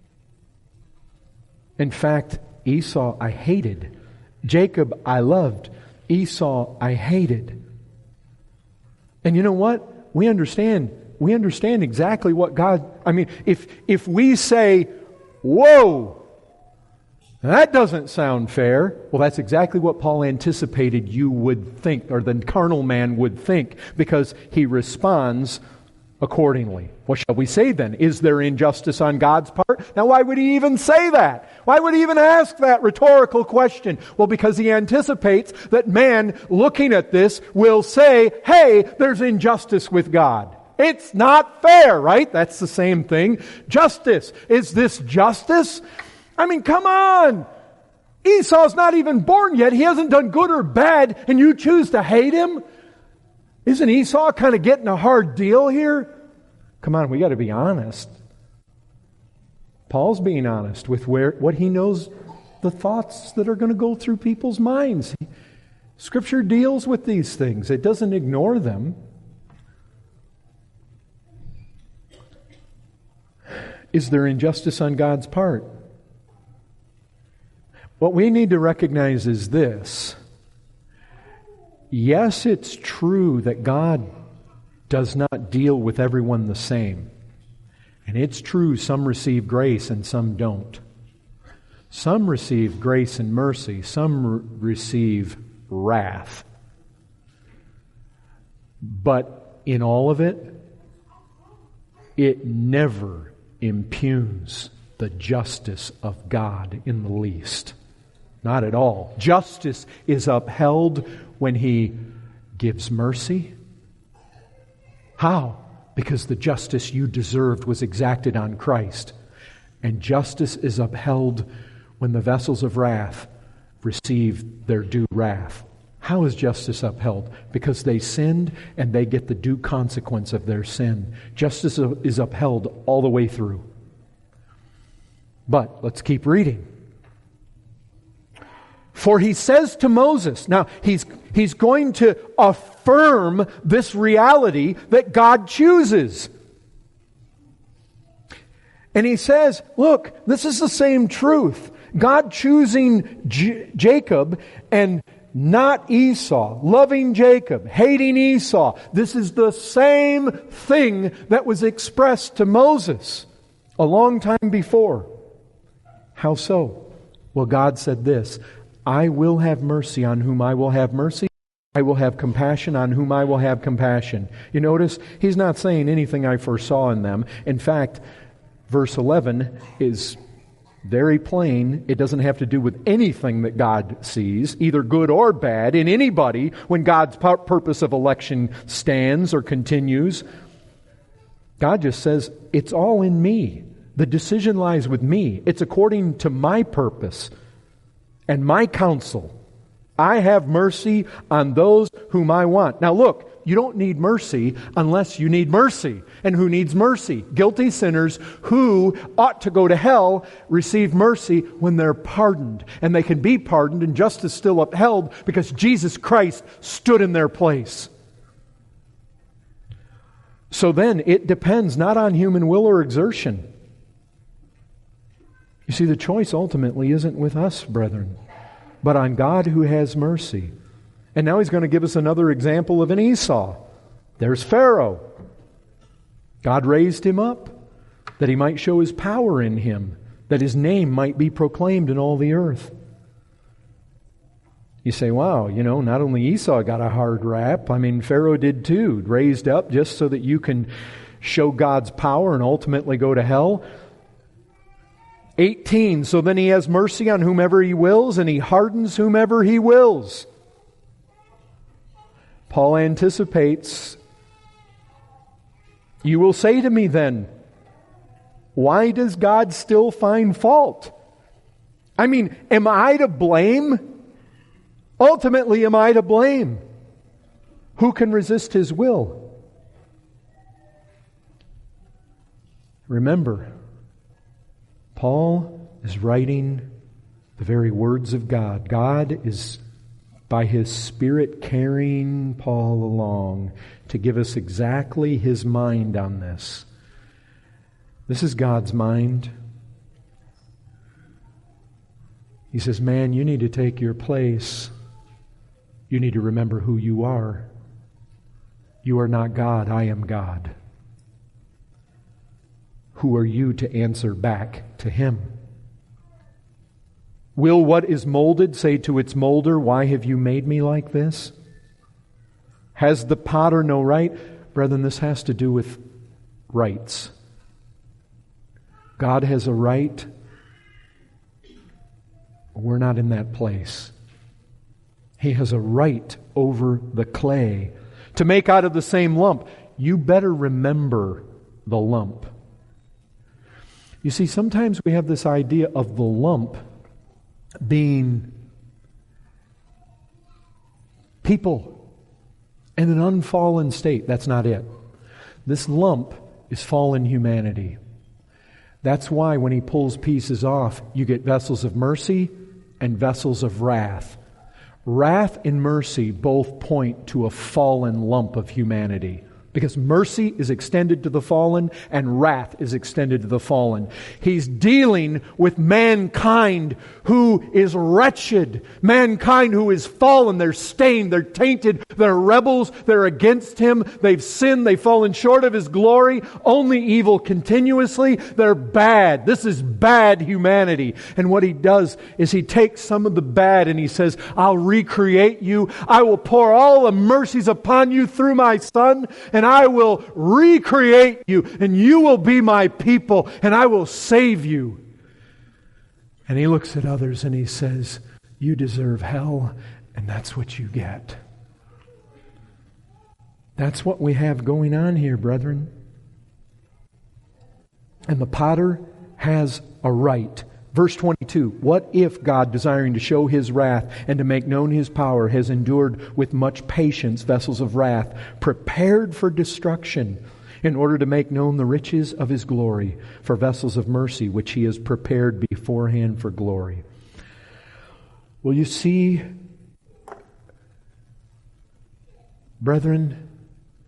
In fact, Esau I hated. Jacob I loved. Esau I hated. And you know what? We understand. We understand exactly what God... I mean, if if we say, whoa, that doesn't sound fair. Well, that's exactly what Paul anticipated you would think, or the carnal man would think, because he responds accordingly. What shall we say then? Is there injustice on God's part? Now, why would he even say that? Why would he even ask that rhetorical question? Well, because he anticipates that man looking at this will say, hey, there's injustice with God. It's not fair, right? That's the same thing. Justice. Is this justice? I mean, come on. Esau's not even born yet. He hasn't done good or bad, and you choose to hate him? Isn't Esau kind of getting a hard deal here? Come on, we got to be honest. Paul's being honest with where what he knows, the thoughts that are going to go through people's minds. Scripture deals with these things. It doesn't ignore them. Is there injustice on God's part? What we need to recognize is this. Yes, it's true that God does not deal with everyone the same. And it's true some receive grace and some don't. Some receive grace and mercy. Some re- receive wrath. But in all of it, it never impugns the justice of God in the least. Not at all. Justice is upheld when He gives mercy. How? Because the justice you deserved was exacted on Christ. And justice is upheld when the vessels of wrath receive their due wrath. How is justice upheld? Because they sinned and they get the due consequence of their sin. Justice is upheld all the way through. But let's keep reading. For he says to Moses, now he's he's going to affirm this reality that God chooses. And he says, look, this is the same truth. God choosing J- Jacob and not Esau, loving Jacob, hating Esau. This is the same thing that was expressed to Moses a long time before. How so? Well, God said this, I will have mercy on whom I will have mercy. I will have compassion on whom I will have compassion. You notice, he's not saying anything I foresaw in them. In fact, verse eleven is very plain. It doesn't have to do with anything that God sees, either good or bad, in anybody when God's purpose of election stands or continues. God just says, it's all in me. The decision lies with me. It's according to my purpose and my counsel. I have mercy on those whom I want. Now look, you don't need mercy unless you need mercy. And who needs mercy? Guilty sinners who ought to go to hell receive mercy when they're pardoned. And they can be pardoned and justice still upheld because Jesus Christ stood in their place. So then it depends not on human will or exertion. You see, the choice ultimately isn't with us, brethren, but on God who has mercy. And now he's going to give us another example of an Esau. There's Pharaoh. God raised him up that he might show his power in him, that his name might be proclaimed in all the earth. You say, wow, you know, not only Esau got a hard rap, I mean, Pharaoh did too, raised up just so that you can show God's power and ultimately go to hell. eighteen, so then he has mercy on whomever he wills, and he hardens whomever he wills. Paul anticipates, you will say to me then, why does God still find fault? I mean, am I to blame? Ultimately, am I to blame? Who can resist His will? Remember, Paul is writing the very words of God. God is by His Spirit carrying Paul along to give us exactly His mind on this. This is God's mind. He says, man, you need to take your place. You need to remember who you are. You are not God, I am God. Who are you to answer back to Him? Will what is molded say to its molder, why have you made me like this? Has the potter no right? Brethren, this has to do with rights. God has a right. We're not in that place. He has a right over the clay to make out of the same lump. You better remember the lump. You see, sometimes we have this idea of the lump being people in an unfallen state. That's not it. This lump is fallen humanity. That's why when He pulls pieces off, you get vessels of mercy and vessels of wrath. Wrath and mercy both point to a fallen lump of humanity. Because mercy is extended to the fallen and wrath is extended to the fallen. He's dealing with mankind who is wretched. Mankind who is fallen. They're stained. They're tainted. They're rebels. They're against Him. They've sinned. They've fallen short of His glory. Only evil continuously. They're bad. This is bad humanity. And what He does is He takes some of the bad and He says, I'll recreate you. I will pour all the mercies upon you through my Son. And I will recreate you, and you will be my people, and I will save you. And He looks at others and He says, you deserve hell, and that's what you get. That's what we have going on here, brethren. And the potter has a right. Verse twenty-two, what if God, desiring to show His wrath and to make known His power, has endured with much patience vessels of wrath, prepared for destruction, in order to make known the riches of His glory, for vessels of mercy, which He has prepared beforehand for glory? Well, you see, brethren,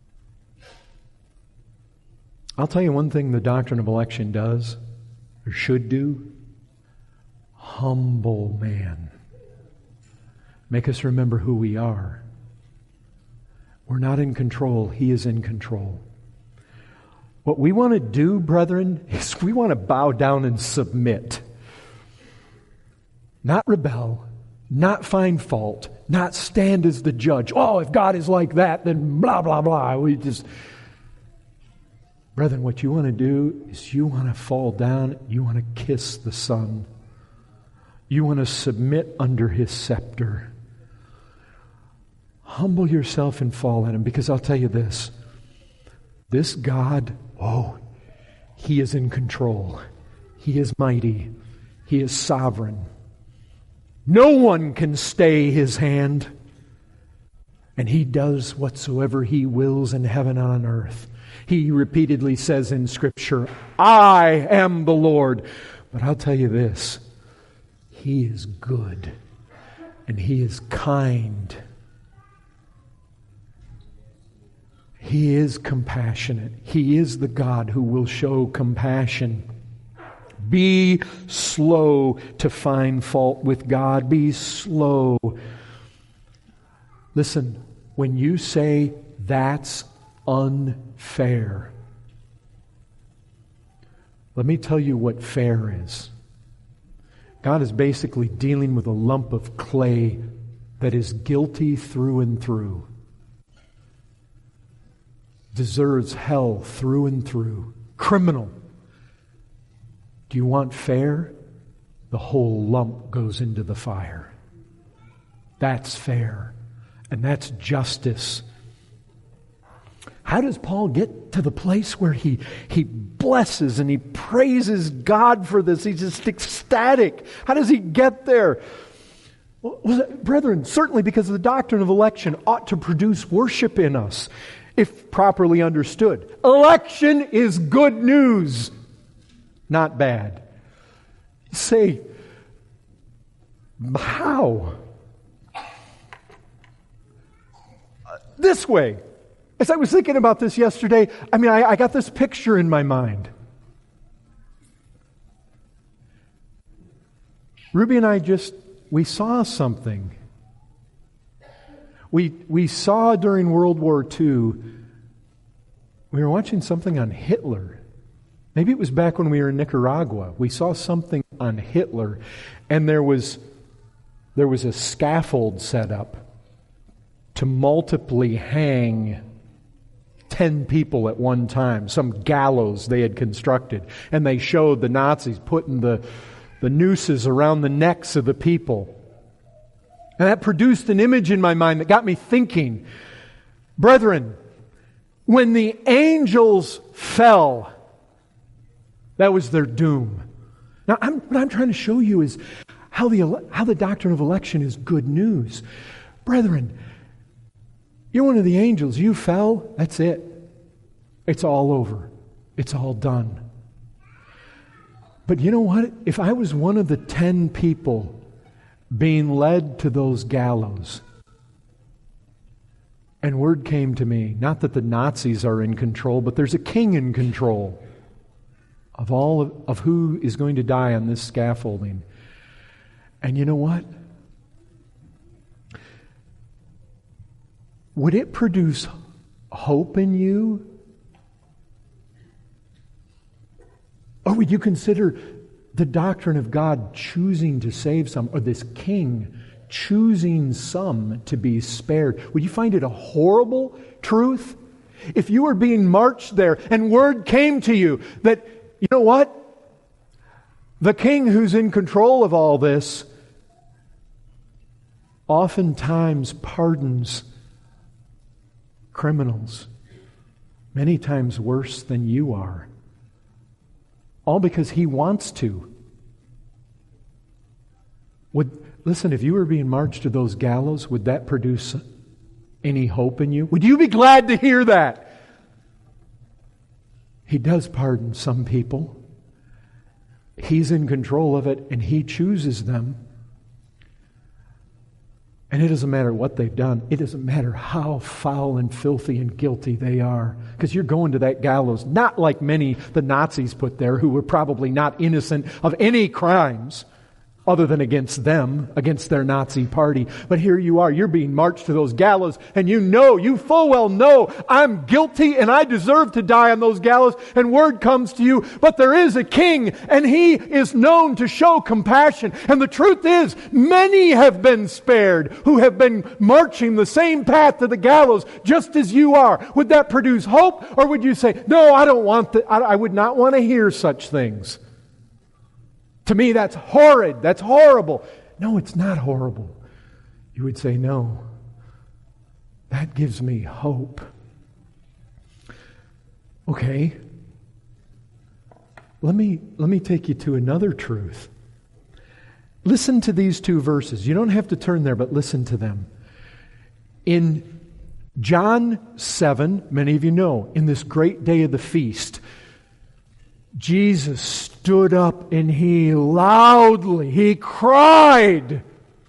I'll tell you one thing the doctrine of election does, or should do. Humble man. Make us remember who we are. We're not in control. He is in control. What we want to do, brethren, is we want to bow down and submit. Not rebel, not find fault, not stand as the judge. Oh, if God is like that, then blah, blah, blah. We just... Brethren, what you want to do is you want to fall down, you want to kiss the Son. You want to submit under His scepter. Humble yourself and fall at Him, because I'll tell you this. This God, oh, He is in control. He is mighty. He is sovereign. No one can stay His hand. And He does whatsoever He wills in heaven and on earth. He repeatedly says in Scripture, I am the Lord. But I'll tell you this. He is good. And He is kind. He is compassionate. He is the God who will show compassion. Be slow to find fault with God. Be slow. Listen, when you say that's unfair, let me tell you what fair is. God is basically dealing with a lump of clay that is guilty through and through. Deserves hell through and through. Criminal. Do you want fair? The whole lump goes into the fire. That's fair. And that's justice. How does Paul get to the place where he, he blesses and he praises God for this? He's just ecstatic. How does he get there? Well, brethren, certainly because the doctrine of election ought to produce worship in us, if properly understood. Election is good news, not bad. Say, how? This way. As I was thinking about this yesterday, I mean, I, I got this picture in my mind. Ruby and I just, we saw something. We we saw during World War Two, we were watching something on Hitler. Maybe it was back when we were in Nicaragua. We saw something on Hitler, and there was there was a scaffold set up to multiply hang ten people at one time, some gallows they had constructed. And they showed the Nazis putting the, the nooses around the necks of the people. And that produced an image in my mind that got me thinking, brethren, when the angels fell, that was their doom. Now, I'm, what I'm trying to show you is how the, how the doctrine of election is good news. Brethren, you're one of the angels. You fell. That's it. It's all over. It's all done. But you know what? If I was one of the ten people being led to those gallows, and word came to me, not that the Nazis are in control, but there's a king in control of all of, of who is going to die on this scaffolding. And you know what? Would it produce hope in you? Or would you consider the doctrine of God choosing to save some, or this king choosing some to be spared? Would you find it a horrible truth? If you were being marched there and word came to you that, you know what? The king who's in control of all this oftentimes pardons criminals, many times worse than you are. All because he wants to. Would, listen, if you were being marched to those gallows, would that produce any hope in you? Would you be glad to hear that? He does pardon some people. He's in control of it, and He chooses them. And it doesn't matter what they've done. It doesn't matter how foul and filthy and guilty they are. Because you're going to that gallows, not like many the Nazis put there, who were probably not innocent of any crimes. other than against them, against their Nazi party. But here you are, you're being marched to those gallows, and you know, you full well know, I'm guilty and I deserve to die on those gallows, and word comes to you, but there is a king, and he is known to show compassion. And the truth is, many have been spared who have been marching the same path to the gallows, just as you are. Would that produce hope, or would you say, no, I don't want that, I, I would not want to hear such things? To me, that's horrid. That's horrible. No, it's not horrible. You would say, no, that gives me hope. Okay. Let me, let me take you to another truth. Listen to these two verses. You don't have to turn there, but listen to them. In John seven, many of you know, in this great day of the feast, Jesus stood up and he loudly, he cried,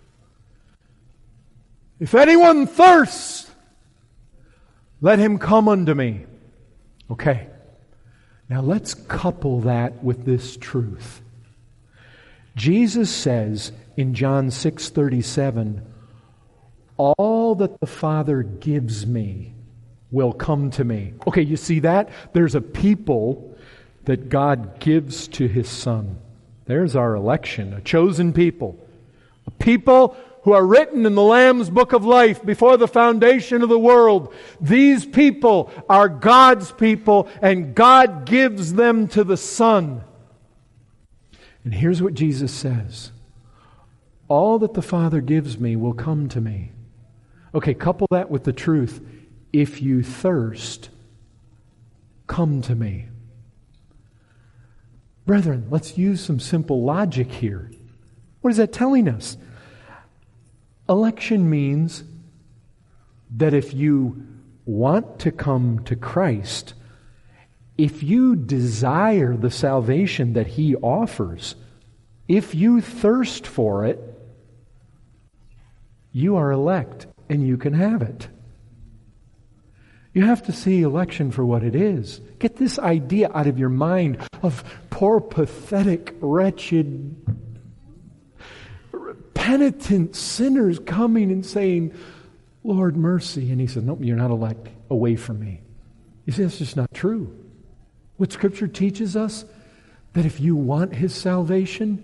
if anyone thirsts, let him come unto me. Okay. Now let's couple that with this truth. Jesus says in John six thirty-seven, all that the Father gives me will come to me. Okay, you see that? There's a people that God gives to His Son. There's our election, a chosen people. A people who are written in the Lamb's Book of Life before the foundation of the world. These people are God's people, and God gives them to the Son. And here's what Jesus says. All that the Father gives me will come to me. Okay, couple that with the truth. If you thirst, come to me. Brethren, let's use some simple logic here. What is that telling us? Election means that if you want to come to Christ, if you desire the salvation that He offers, if you thirst for it, you are elect and you can have it. You have to see election for what it is. Get this idea out of your mind of poor, pathetic, wretched, penitent sinners coming and saying, Lord, mercy. And He said, nope, you're not elect. Away from me. You see, that's just not true. What Scripture teaches us, that if you want His salvation,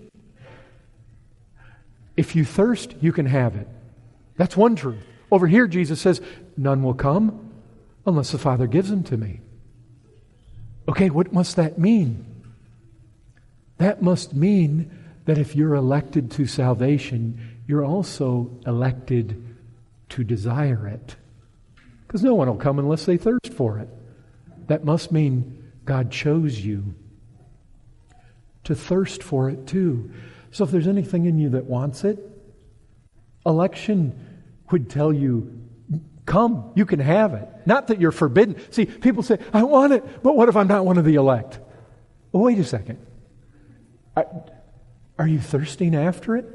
if you thirst, you can have it. That's one truth. Over here, Jesus says, none will come unless the Father gives them to me. Okay, what must that mean? That must mean that if you're elected to salvation, you're also elected to desire it. Because no one will come unless they thirst for it. That must mean God chose you to thirst for it too. So if there's anything in you that wants it, election would tell you, come, you can have it. Not that you're forbidden. See, people say, I want it, but what if I'm not one of the elect? Well, wait a second. Are, are you thirsting after it?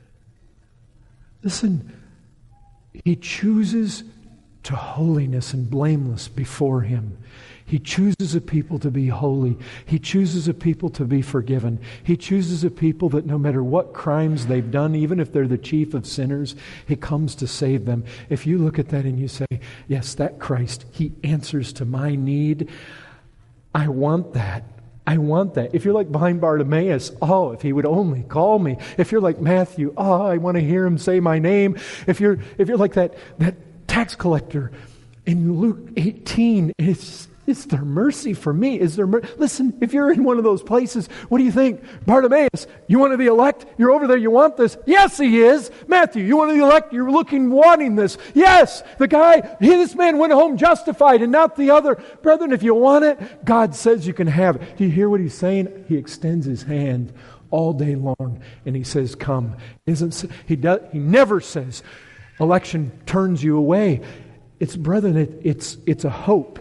Listen, He chooses to holiness and blameless before Him. He chooses a people to be holy. He chooses a people to be forgiven. He chooses a people that no matter what crimes they've done, even if they're the chief of sinners, He comes to save them. If you look at that and you say, yes, that Christ, He answers to my need, I want that. I want that. If you're like blind Bartimaeus, oh, if He would only call me. If you're like Matthew, oh, I want to hear Him say my name. If you're if you're like that, that tax collector in Luke eighteen, it's Is there mercy for me? Is there mer- Listen, if you're in one of those places, what do you think? Bartimaeus, you want to be elect? You're over there, you want this? Yes, he is. Matthew, you want to be elect? You're looking, wanting this. Yes, the guy, he, this man went home justified and not the other. Brethren, if you want it, God says you can have it. Do you hear what He's saying? He extends His hand all day long and He says, come. He, doesn't, he, does, he never says, election turns you away. It's, brethren, it, it's, it's a hope.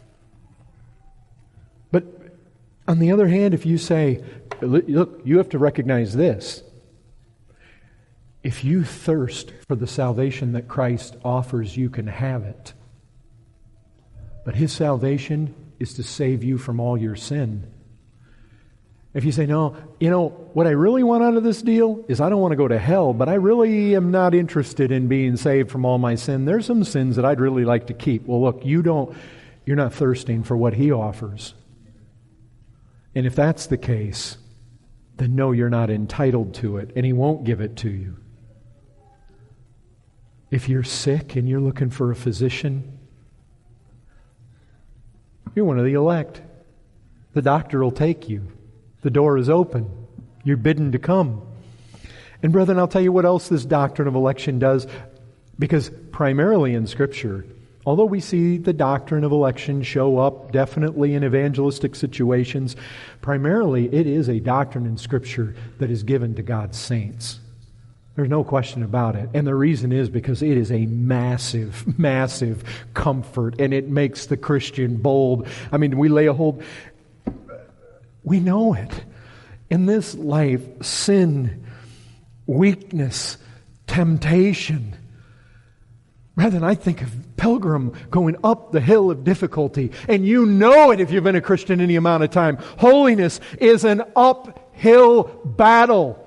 But on the other hand, if you say, look, you have to recognize this. If you thirst for the salvation that Christ offers, you can have it. But His salvation is to save you from all your sin. If you say, no, you know, what I really want out of this deal is I don't want to go to hell, but I really am not interested in being saved from all my sin. There's some sins that I'd really like to keep. Well, look, you don't, you're not thirsting for what He offers. And if that's the case, then no, you're not entitled to it, and He won't give it to you. If you're sick and you're looking for a physician, you're one of the elect. The doctor will take you. The door is open. You're bidden to come. And brethren, I'll tell you what else this doctrine of election does, because primarily in Scripture, although we see the doctrine of election show up definitely in evangelistic situations, primarily it is a doctrine in Scripture that is given to God's saints. There's no question about it. And the reason is because it is a massive, massive comfort, and it makes the Christian bold. I mean, we lay a hold... We know it. In this life, sin, weakness, temptation. Rather than I think of pilgrim going up the hill of difficulty, and you know it if you've been a Christian any amount of time. Holiness is an uphill battle.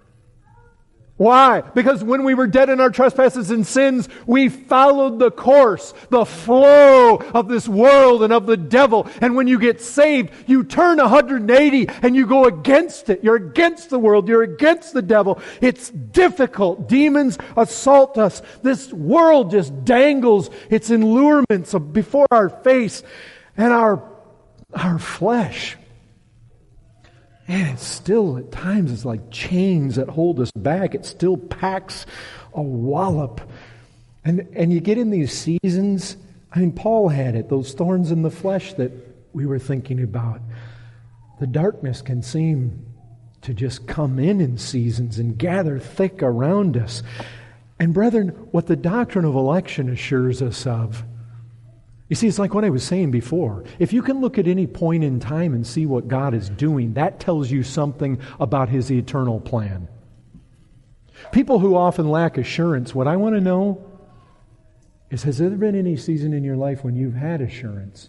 Why? Because when we were dead in our trespasses and sins, we followed the course, the flow of this world and of the devil. And when you get saved, you turn one hundred eighty and you go against it. You're against the world. You're against the devil. It's difficult. Demons assault us. This world just dangles its allurements before our face, and our, our flesh. And it's still, at times, it's like chains that hold us back. It still packs a wallop. And and you get in these seasons, I mean, Paul had it, those thorns in the flesh that we were thinking about. The darkness can seem to just come in in seasons and gather thick around us. And brethren, what the doctrine of election assures us of, you see, it's like what I was saying before. If you can look at any point in time and see what God is doing, that tells you something about His eternal plan. People who often lack assurance, what I want to know is, has there been any season in your life when you've had assurance?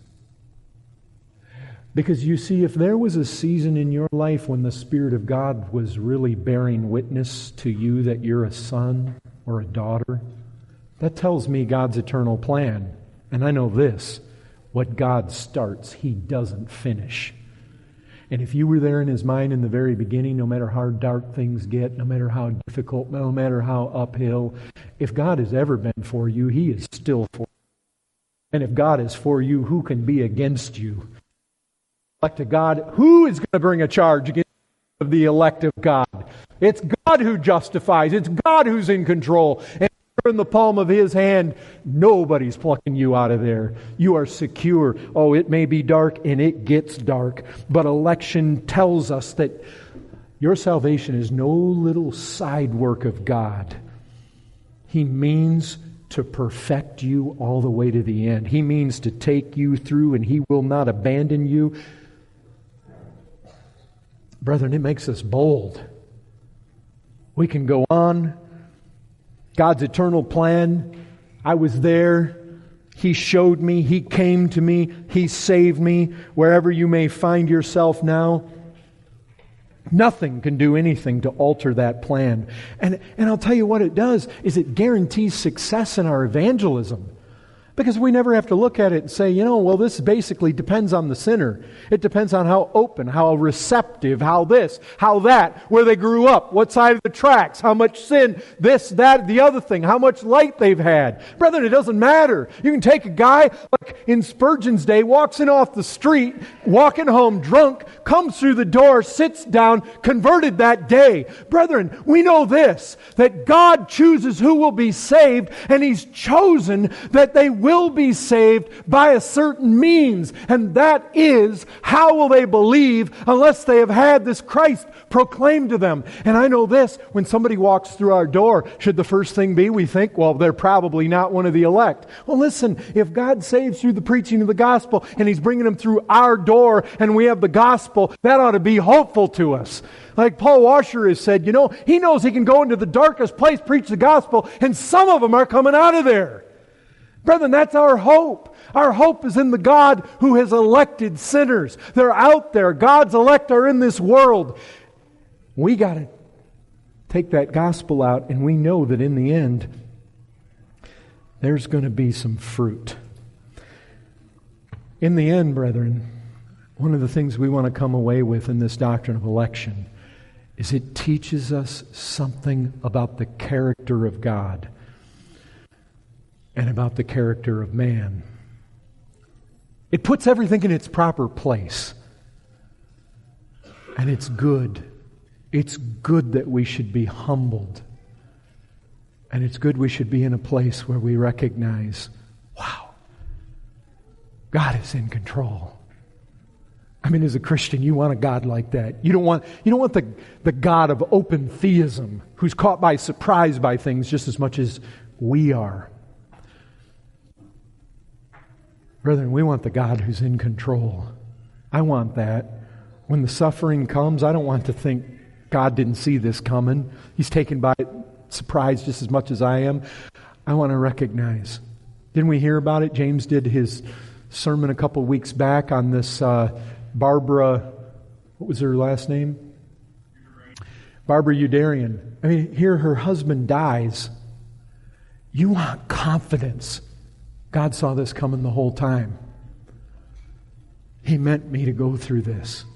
Because you see, if there was a season in your life when the Spirit of God was really bearing witness to you that you're a son or a daughter, that tells me God's eternal plan. And I know this, what God starts, He doesn't finish. And if you were there in His mind in the very beginning, no matter how dark things get, no matter how difficult, no matter how uphill, if God has ever been for you, He is still for you. And if God is for you, who can be against you? Elect of God, who is going to bring a charge against the elect of God? It's God who justifies. It's God who's in control. And in the palm of His hand, nobody's plucking you out of there. You are secure. Oh, it may be dark, and it gets dark, but election tells us that your salvation is no little side work of God. He means to perfect you all the way to the end. He means to take you through, and He will not abandon you. Brethren, it makes us bold. We can go on. God's eternal plan, I was there. He showed me. He came to me. He saved me. Wherever you may find yourself now, nothing can do anything to alter that plan. And, and I'll tell you what it does, is it guarantees success in our evangelism. Because we never have to look at it and say, you know, well, this basically depends on the sinner. It depends on how open, how receptive, how this, how that, where they grew up, what side of the tracks, how much sin, this, that, the other thing, how much light they've had. Brethren, it doesn't matter. You can take a guy, like in Spurgeon's day, walks in off the street, walking home drunk, comes through the door, sits down, converted that day. Brethren, we know this, that God chooses who will be saved, and He's chosen that they will be saved by a certain means. And that is, how will they believe unless they have had this Christ proclaimed to them? And I know this, when somebody walks through our door, should the first thing be we think, well, they're probably not one of the elect. Well, listen, if God saves through the preaching of the gospel and He's bringing them through our door and we have the gospel, that ought to be hopeful to us. Like Paul Washer has said, you know, he knows he can go into the darkest place, preach the gospel, and some of them are coming out of there. Brethren, that's our hope. Our hope is in the God who has elected sinners. They're out there. God's elect are in this world. We got to take that gospel out, and we know that in the end, there's going to be some fruit. In the end, brethren, one of the things we want to come away with in this doctrine of election is it teaches us something about the character of God and about the character of man. It puts everything in its proper place. And it's good. It's good that we should be humbled. And it's good we should be in a place where we recognize, wow, God is in control. I mean, as a Christian, you want a God like that. You don't want, you don't want the, the God of open theism who's caught by surprise by things just as much as we are. Brethren, we want the God who's in control. I want that. When the suffering comes, I don't want to think God didn't see this coming. He's taken by surprise just as much as I am. I want to recognize. Didn't we hear about it? James did his sermon a couple weeks back on this uh, Barbara, what was her last name? Barbara Udarian. I mean, here her husband dies. You want confidence. God saw this coming the whole time. He meant me to go through this.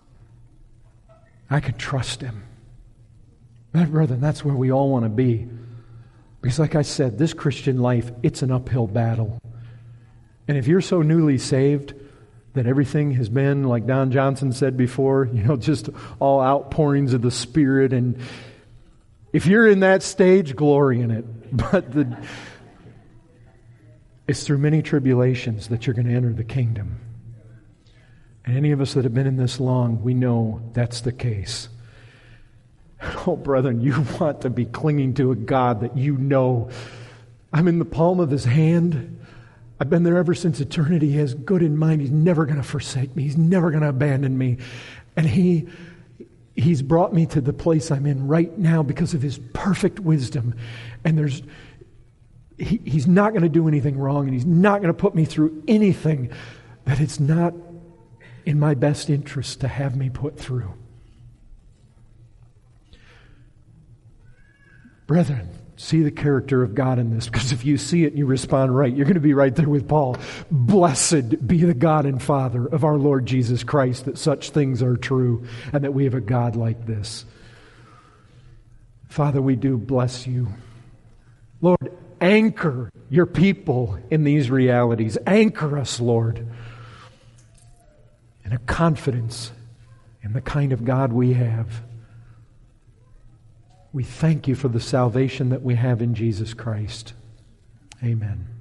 I can trust Him. That, brethren, that's where we all want to be. Because like I said, this Christian life, it's an uphill battle. And if you're so newly saved that everything has been, like Don Johnson said before, you know, just all outpourings of the Spirit, and if you're in that stage, glory in it. But the, it's through many tribulations that you're going to enter the kingdom. And any of us that have been in this long, we know that's the case. Oh, brethren, you want to be clinging to a God that you know, I'm in the palm of His hand. I've been there ever since eternity. He has good in mind. He's never going to forsake me. He's never going to abandon me. And He, He's brought me to the place I'm in right now because of His perfect wisdom. And there's, he, He's not going to do anything wrong, and He's not going to put me through anything that it's not in my best interest to have me put through. Brethren, see the character of God in this, because if you see it and you respond right, you're going to be right there with Paul. Blessed be the God and Father of our Lord Jesus Christ, that such things are true and that we have a God like this. Father, we do bless You. Lord, anchor Your people in these realities. Anchor us, Lord, in a confidence in the kind of God we have. We thank You for the salvation that we have in Jesus Christ. Amen.